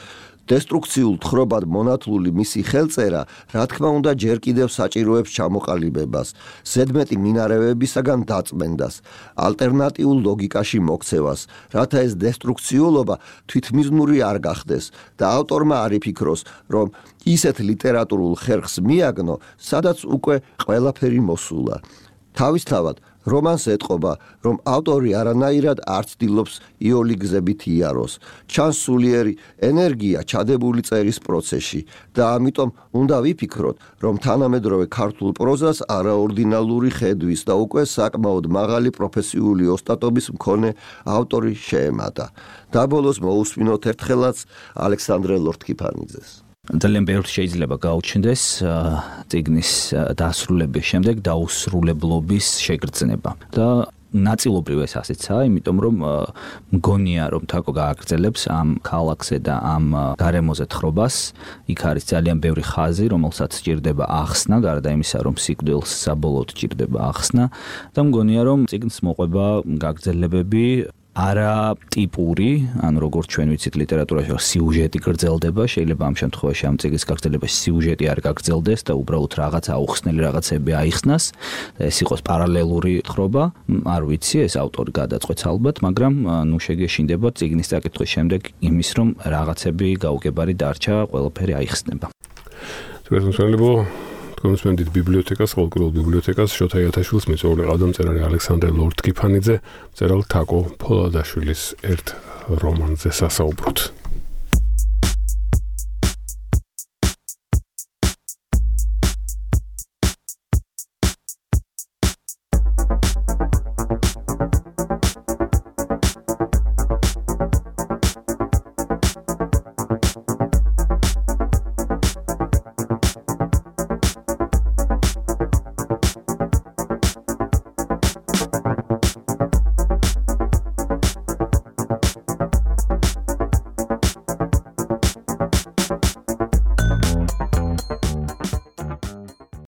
დესტრუქციულ თხრობად მონათლული მისი ხელწერა, რა თქმა უნდა, ჯერ კიდევ საჭიროებს ჩამოყალიბებას, ზედმეტი მინარევებისაგან დაწმენდას, ალტერნატიულ ლოგიკაში მოქცევას, რათა ეს დესტრუქციულობა თვითმიზნური არ გახდეს და ავტორმა არ იფიქროს, რომ ისეთ ლიტერატურულ ხერხს მიაგნო, სადაც უკვე ყველაფერი მოსულა. თავისთავად, რომანს ეტყობა, რომ ავტორი არანაირად არ ცდილობს იოლი გზებით იაროს. ჩანს სულიერი ენერგია ჩადებული წერის პროცესში და ამიტომ უნდა ვიფიქროთ, რომ თანამედროვე ქართულ პროზას არაორდინალური ხედვის და უკვე საკმაოდ მაღალი პროფესიული ოსტატობის მქონე ავტორი შეემატა. და ბოლოს მოусმინოთ ერთხელაც ალექსანდრე ლორთქიფანიძეს. ძალიან ბევრს შეიძლება გაუჩნდეს წიგნის დასრულების შემდეგ დაუსრულებლობის შეგრძნება და ნაწილობრივ ეს ასეცაა, იმიტომ რომ მგონია რომ თაკო გააგრძელებს ამ ქალაქზე და ამ გარემოზე თხრობას, იქ არის ძალიან ბევრი ხაზი, რომელსაც სჭირდება ახსნა, გარდა იმისა, რომ სიკვდილს საბოლოოდ სჭირდება ახსნა და მგონია რომ წიგნს მოყვება გაგრძელებები არა ტიპური, ანუ როგორც ჩვენ ვიცით ლიტერატურაში სიუჟეტი გრძელდება, შეიძლება ამ შემთხვევაში ამ წიგნის გაგრძელებაში სიუჟეტი არ გაგრძელდეს და უბრალოდ რაღაც აუხსნელი რაღაცები აიხსნას და ეს იყოს პარალელური თხრობა, არ ვიცი, ეს ავტორი გადაწყვეტს ალბათ, მაგრამ ნუ შეგეშინდება წიგნის წაკითხვის შემდეგ იმის, რომ რაღაცები გაუგებარი დარჩა, ყველაფერი აიხსნება. თუმცა კონსპენდით ბიბლიოთეკას, ყოველკვირეულ ბიბლიოთეკას შოთა იათაშვილის მიწვეული ყავდა მწერალი ალექსანდრე ლორთქიფანიძე, მწერალ თაკო ფოლადაშვილის ერთ რომანზე სასაუბროთ.